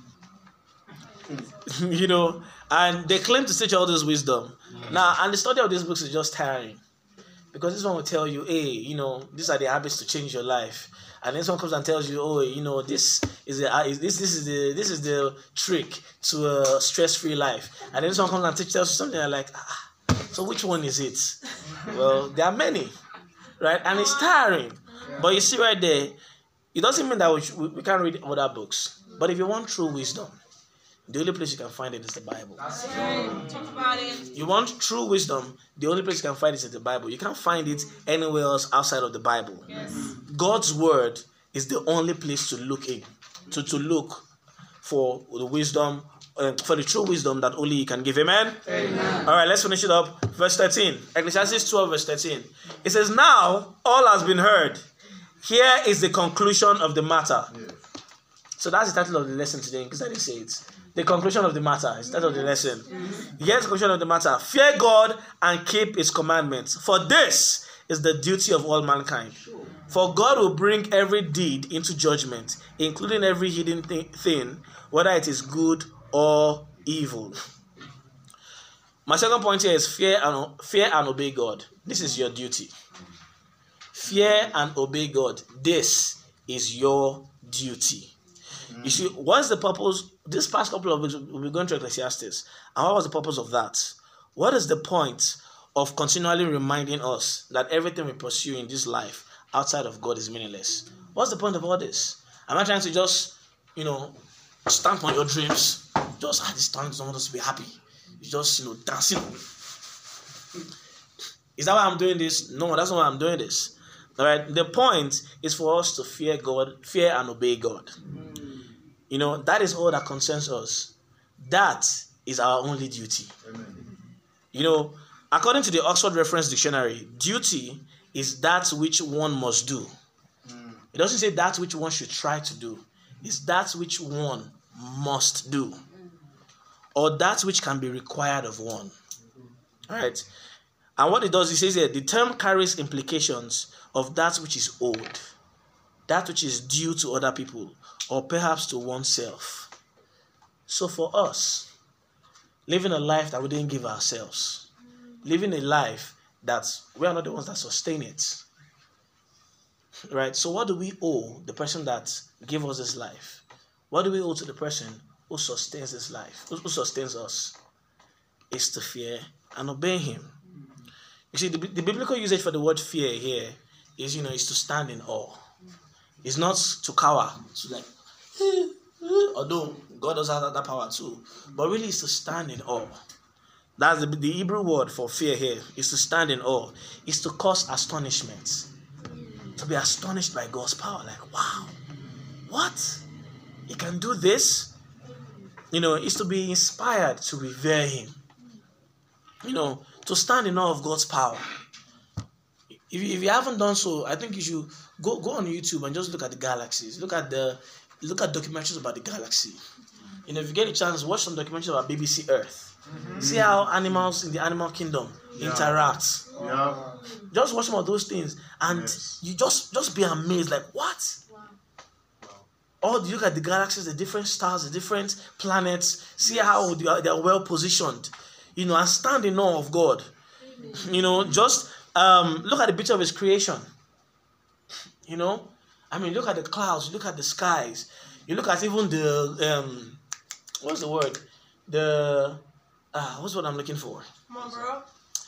You know, and they claim to teach all this wisdom. Now, and the study of these books is just tiring. Because this one will tell you, hey, you know, these are the habits to change your life. And this one comes and tells you, oh, you know, this is the uh, this this is the this is the trick to a stress-free life. And then this one comes and tells you something and like, ah, so which one is it? Well, there are many, right? And it's tiring. But you see right there, it doesn't mean that we, we, we can't read other books. But if you want true wisdom, the only place you can find it is the Bible. That's right. Talk about it. You want true wisdom, the only place you can find it is the Bible. You can't find it anywhere else outside of the Bible. Yes. God's word is the only place to look in, to, to look for the wisdom, uh, for the true wisdom that only He can give. Amen? Amen. All right, let's finish it up. Verse thirteen. Ecclesiastes twelve, verse thirteen. It says, now all has been heard. Here is the conclusion of the matter. Yes. So that's the title of the lesson today, because I didn't say it. The conclusion of the matter is the title of the lesson. Here's the conclusion of the matter. Fear God and keep His commandments, for this is the duty of all mankind. For God will bring every deed into judgment, including every hidden th- thing, whether it is good or evil. My second point here is fear and fear and obey God. This is your duty. Fear and obey God. This is your duty. You see, what's the purpose? This past couple of weeks, we'll be going to Ecclesiastes. And what was the purpose of that? What is the point of continually reminding us that everything we pursue in this life outside of God is meaningless? What's the point of all this? Am I trying to just, you know, stamp on your dreams? Just, ah, this time I want us to be happy. You just, you know, dancing. Is that why I'm doing this? No, that's not why I'm doing this. All right. The point is for us to fear God, fear and obey God. You know, that is all that concerns us. That is our only duty. Amen. You know, according to the Oxford Reference Dictionary, duty is that which one must do. Mm. It doesn't say that which one should try to do. It's that which one must do. Or that which can be required of one. All right. And what it does, it says here, the term carries implications of that which is owed, that which is due to other people, or perhaps to oneself. So for us, living a life that we didn't give ourselves, living a life that we are not the ones that sustain it, right? So what do we owe the person that gave us this life? What do we owe to the person who sustains this life, who, who sustains us? Is to fear and obey Him. You see, the, the biblical usage for the word fear here is, you know, is to stand in awe. It's not to cower, to like, although God does have that power too, but really it's to stand in awe. That's the, the Hebrew word for fear here, is to stand in awe. It's to cause astonishment. To be astonished by God's power. Like, wow, what? He can do this? You know, it's to be inspired to revere Him. You know, to stand in awe of God's power. If you, if you haven't done so, I think you should go, go on YouTube and just look at the galaxies. Look at the look at documentaries about the galaxy. You know, if you get a chance, watch some documentaries about B B C Earth. Mm-hmm. See how animals in the animal kingdom yeah. interact. Yeah. Just watch some of those things, and yes. you just just be amazed. Like what? Wow. Or you look at the galaxies, the different stars, the different planets. See how they are, they are well positioned. You know, and stand in awe of God. Mm-hmm. You know, just um, look at the beauty of His creation. You know, I mean, look at the clouds. Look at the skies. You look at even the um, what's the word? The uh, what's what I'm looking for? Come on, bro.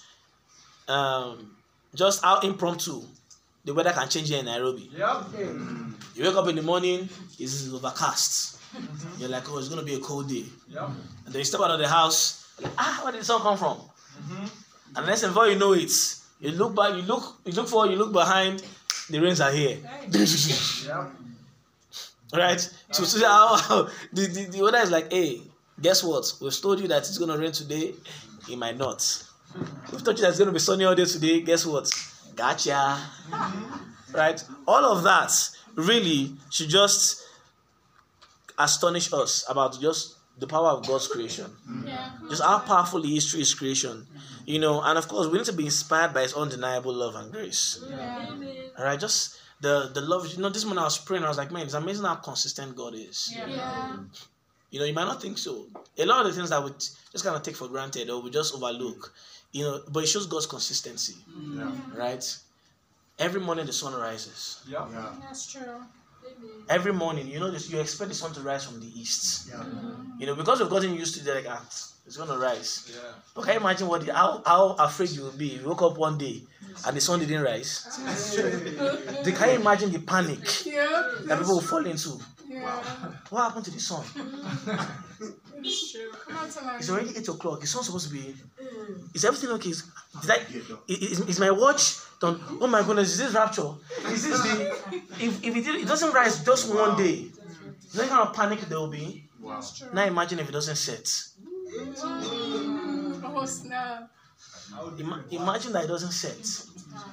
Um, just how impromptu the weather can change here in Nairobi. Yep. You wake up in the morning, it's overcast. Mm-hmm. You're like, oh, it's gonna be a cold day. Yep. And then you step out of the house, like, ah, where did the sun come from? Mm-hmm. And next thing before you know it, you look back, you look, you look forward, you look behind, the rains are here. Yep. Right? So, so how the, the, the weather is like, hey, guess what? We've told you that it's gonna rain today, it might not. We've told you that it's gonna be sunny all day today, guess what? Gotcha. Right? All of that really should just astonish us about just the power of God's creation. Yeah. Just how powerful His is creation. You know, and of course we need to be inspired by His undeniable love and grace. Yeah. Alright, just the the love. You know, this morning I was praying, I was like, man, it's amazing how consistent God is. Yeah. Yeah. You know, you might not think so. A lot of the things that we just kind of take for granted or we just overlook, you know, but it shows God's consistency. Yeah. Right? Every morning the sun rises. Yep. Yeah. That's true. Every morning, you know, this, you expect the sun to rise from the east. Yeah. You know, because we've gotten used to it, like, ah, it's going to rise. Yeah. But can you imagine what the, how, how afraid you will be if you woke up one day and the sun didn't rise? They, can you imagine the panic Yeah. that people will fall into? Yeah. What happened to the sun? It's true. Come on, tonight. It's already eight o'clock. The sun's supposed to be... Is everything okay? Is, did I, is, is my watch done? Oh my goodness, is this rapture? Is this the... If, if it, did, it doesn't rise just one day, you know the kind of panic there will be? Wow. That's true. Now imagine if it doesn't set. Mm. Oh, snap. Ima- imagine that it doesn't set.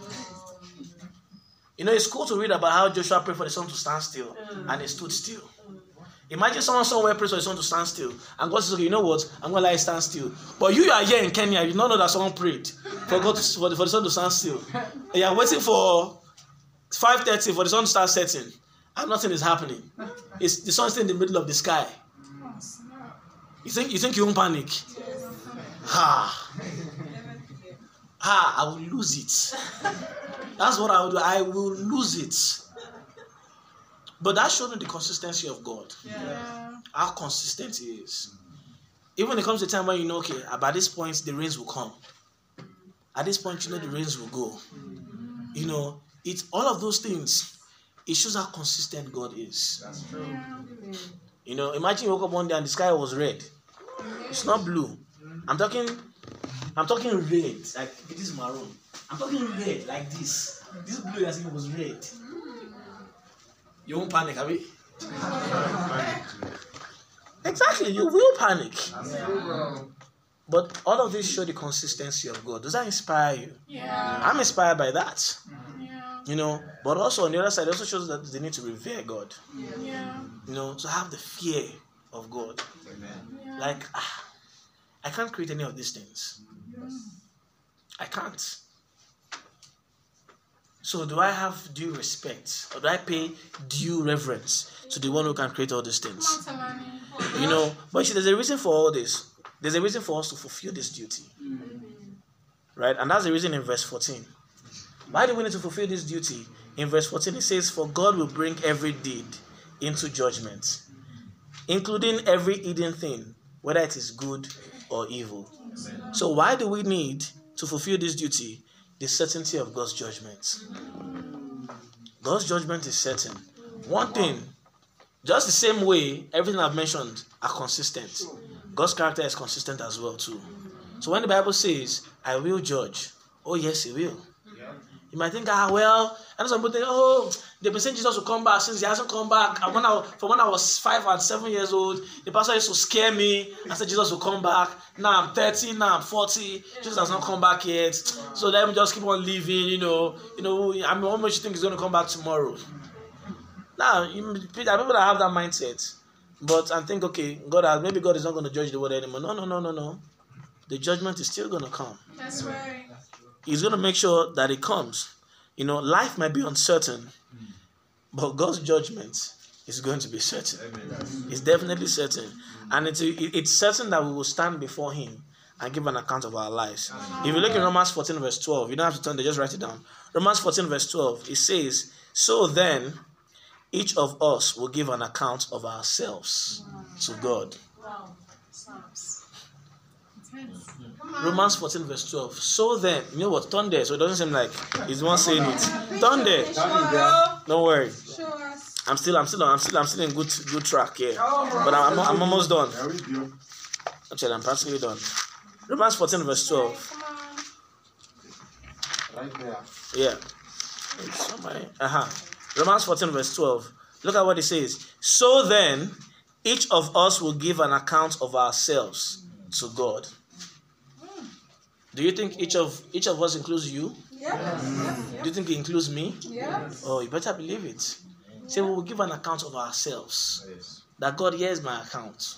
You know, it's cool to read about how Joshua prayed for the sun to stand still, and it stood still. Imagine someone somewhere prays for the sun to stand still, and God says, okay, you know what? I'm going to let it stand still. But you are here in Kenya, you don't know that someone prayed for God to, for, the, for the sun to stand still. And you are waiting for five thirty for the sun to start setting, and nothing is happening. It's, the sun's still in the middle of the sky. Oh, snap. You think you think you won't panic? Ha! Ha! I will lose it. That's what I will do. I will lose it. But that shows me the consistency of God. Yeah. How consistent He is. Even when it comes to a time when you know, okay, by this point the rains will come. At this point, you know the rains will go. You know, it's all of those things. It shows how consistent God is. That's true. Yeah. You know, imagine you woke up one day and the sky was red. It's not blue. I'm talking, I'm talking red. Like this is maroon. I'm talking red like this. This blue as if it was red. You won't panic, have you? Exactly, you will panic. That's true, bro. But all of this show the consistency of God. Does that inspire you? Yeah. I'm inspired by that. Yeah. You know, but also on the other side, it also shows that they need to revere God. Yeah. You know, to have the fear of God. Yeah. Like, ah, I can't create any of these things. I can't. So do I have due respect? Or do I pay due reverence to the one who can create all these Come things? on, Talani. You know, but see, there's a reason for all this. There's a reason for us to fulfill this duty. Right? And that's the reason in verse fourteen. Why do we need to fulfill this duty? In verse fourteen, it says, for God will bring every deed into judgment, including every hidden thing, whether it is good or evil. So why do we need to fulfill this duty? The certainty of God's judgment. God's judgment is certain. One thing, just the same way everything I've mentioned are consistent, God's character is consistent as well too. So when the Bible says, I will judge, oh yes, He will. You might think, ah, well, and some people think, oh, they've been saying Jesus will come back since He hasn't come back. And when I, from when I was five and seven years old, the pastor used to scare me and said Jesus will come back. Now I'm thirty, now I'm forty. Jesus has not come back yet. So let me just keep on living, you know. You know, I mean, how much you think He's going to come back tomorrow? Now, you, there are people that have that mindset, but and think, okay, God has, maybe God is not going to judge the world anymore. No, no, no, no, no. The judgment is still going to come. That's right. He's going to make sure that it comes. You know, life might be uncertain, but God's judgment is going to be certain. It's definitely certain. And it's, it's certain that we will stand before Him and give an account of our lives. If you look in Romans fourteen verse twelve, you don't have to turn there, just write it down. Romans fourteen verse twelve, it says, so then, each of us will give an account of ourselves to God. Wow. Psalms. Intense. Romans fourteen verse twelve. So then, you know what? Turn there, so it doesn't seem like he's the one saying it. Turn there. Don't worry. Show us. I'm still, I'm still, I'm still, I'm still in good, good track here. But I'm, I'm, I'm almost done. There we go. Actually, I'm practically done. Romans fourteen verse twelve. Come on. Right there. Yeah. It's somebody. Uh-huh. Romans fourteen verse twelve. Look at what it says. So then, each of us will give an account of ourselves to God. Do you think each of each of us includes you? Yes. Do you think it includes me? Yes. Oh, you better believe it. Say we will give an account of ourselves. That God, here's my account.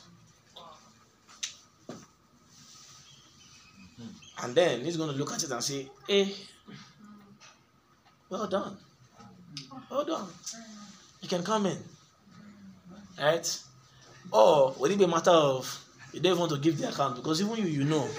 And then He's going to look at it and say, hey, well done. Well done. You can come in. Right? Or will it be a matter of you don't even want to give the account because even you, you know.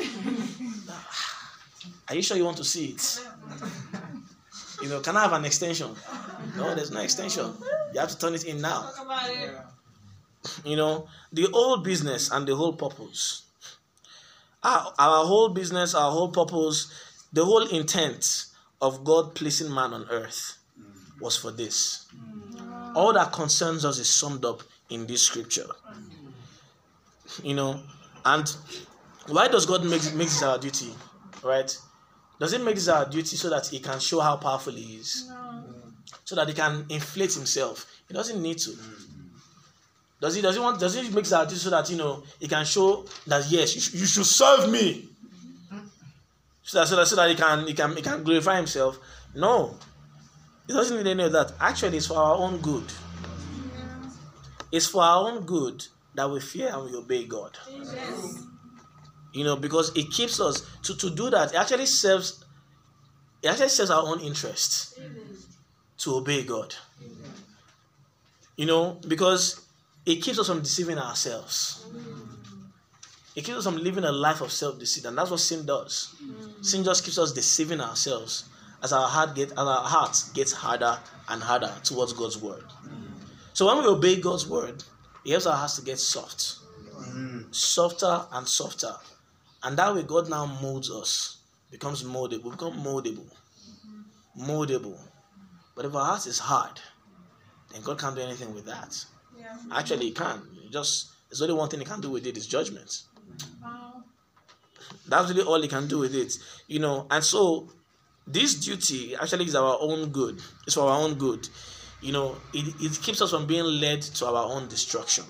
Are you sure you want to see it? You know, can I have an extension? No, there's no extension. You have to turn it in now. Talk about it. You know, the whole business and the whole purpose. Our, our whole business, our whole purpose, the whole intent of God placing man on earth was for this. All that concerns us is summed up in this scripture. You know, and why does God make, make this our duty? Right? Does He make this our duty so that He can show how powerful He is? No. So that He can inflate Himself? He doesn't need to. Does He? Does He want? Does He make this our duty so that you know He can show that yes, you, sh- you should serve me? So that so that so that He can He can He can glorify Himself? No. He doesn't need any of that. Actually, it's for our own good. It's for our own good that we fear and we obey God. Yes. You know, because it keeps us to, to do that. It actually serves it actually serves our own interest to obey God. You know, because it keeps us from deceiving ourselves. It keeps us from living a life of self-deceit, and that's what sin does. Sin just keeps us deceiving ourselves as our heart get as our heart gets harder and harder towards God's word. So when we obey God's word, it helps our hearts to get soft. Softer and softer. And that way God now molds us. Becomes moldable. We become moldable. Moldable. But if our heart is hard, then God can't do anything with that. Yeah. Actually, He can. He just there's only one thing He can do with it is judgment. Wow. That's really all He can do with it. You know, and so this duty actually is our own good. It's for our own good. You know, it, it keeps us from being led to our own destruction.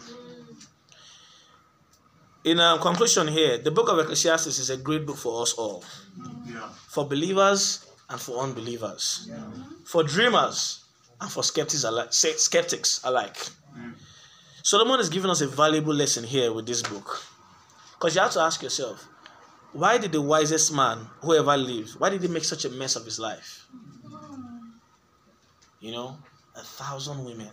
In uh, conclusion here, the book of Ecclesiastes is a great book for us all. Yeah. For believers and for unbelievers. For dreamers and for skeptics alike. Skeptics alike. Solomon is giving us a valuable lesson here with this book. Because you have to ask yourself, why did the wisest man who ever lived, why did he make such a mess of his life? You know, a thousand women.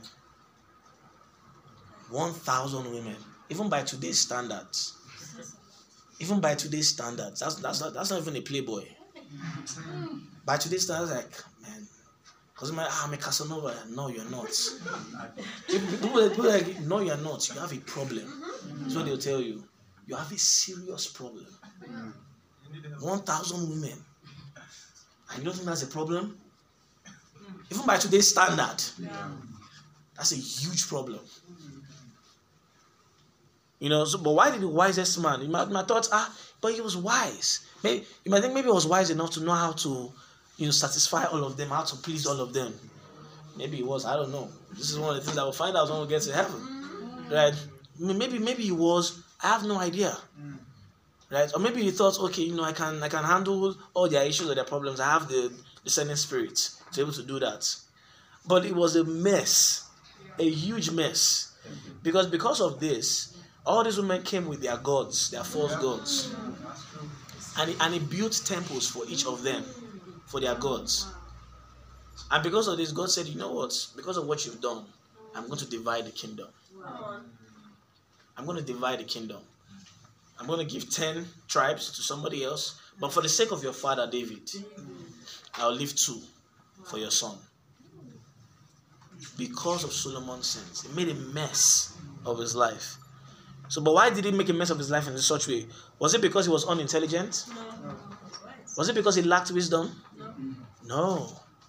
One thousand women. Even by today's standards. Even by today's standards. That's, that's, not, that's not even a playboy. By today's standards, like, man. Because ah, I'm a Casanova. No, you're not. People, people are like, no, you're not. You have a problem. That's what they'll tell you. You have a serious problem. one thousand women. And you don't think that's a problem? Even by today's standard. That's a huge problem. You know, so, but why did the wisest man? You might, you might thought, ah, but he was wise. Maybe you might think maybe he was wise enough to know how to, you know, satisfy all of them, how to please all of them. Maybe he was. I don't know. This is one of the things I will find out when we get to heaven, right? Maybe, maybe he was. I have no idea, right? Or maybe he thought, okay, you know, I can, I can handle all their issues or their problems. I have the discerning spirit to be able to do that. But it was a mess. a huge mess. Because because of this, all these women came with their gods, their false gods. And he, and he built temples for each of them, for their gods. And because of this, God said, you know what? Because of what you've done, I'm going to divide the kingdom. I'm going to divide the kingdom. I'm going to give ten tribes to somebody else. But for the sake of your father, David, I'll leave two for your son. Because of Solomon's sins, it made a mess of his life. So, but why did he make a mess of his life in such a way? Was it because he was unintelligent? No. Was it because he lacked wisdom? No. No.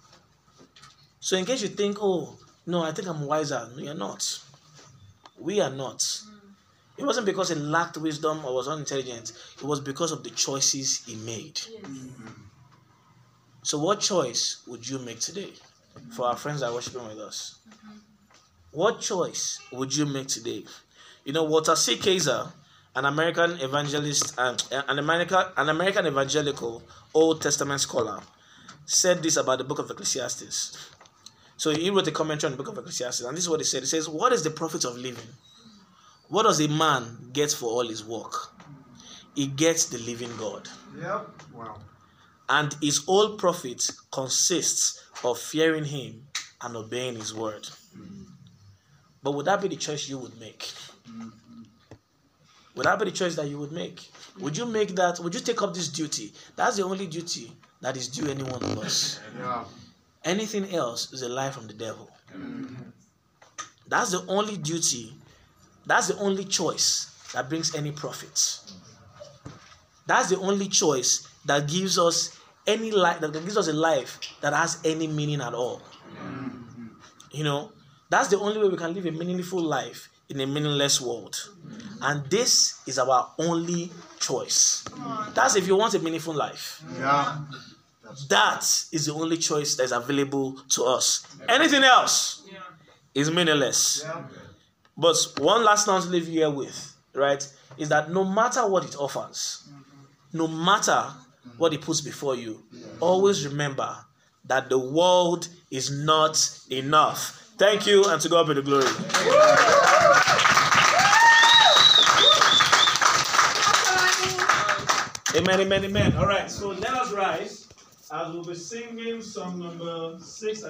So in case you think, oh, no, I think I'm wiser. No, you're not. We are not. It wasn't because he lacked wisdom or was unintelligent. It was because of the choices he made. Yes. So what choice would you make today? For our friends that are worshiping with us. What choice would you make today? You know, Walter C. Kaiser, an American evangelist, and an American, an American evangelical Old Testament scholar, said this about the book of Ecclesiastes. So he wrote a commentary on the book of Ecclesiastes, and this is what he said. He says, what is the profit of living? What does a man get for all his work? He gets the living God. Yep. Wow. And his whole profit consists of fearing him and obeying his word. But would that be the choice you would make? Would that be the choice that you would make? Would you make that? Would you take up this duty? That's the only duty that is due any one of us. Yeah. Anything else is a lie from the devil. That's the only duty. That's the only choice that brings any profit. That's the only choice that gives us any life, that gives us a life that has any meaning at all. You know, that's the only way we can live a meaningful life in a meaningless world. And this is our only choice. That's if you want a meaningful life. Yeah. That is the only choice that is available to us. Anything else Yeah. is meaningless. Yeah. But one last thing to leave you here with, right, is that no matter what it offers, no matter what it puts before you, always remember that the world is not enough. Thank you, and to God be the glory. Amen, amen, amen. All right, so let us rise as we'll be singing song number six.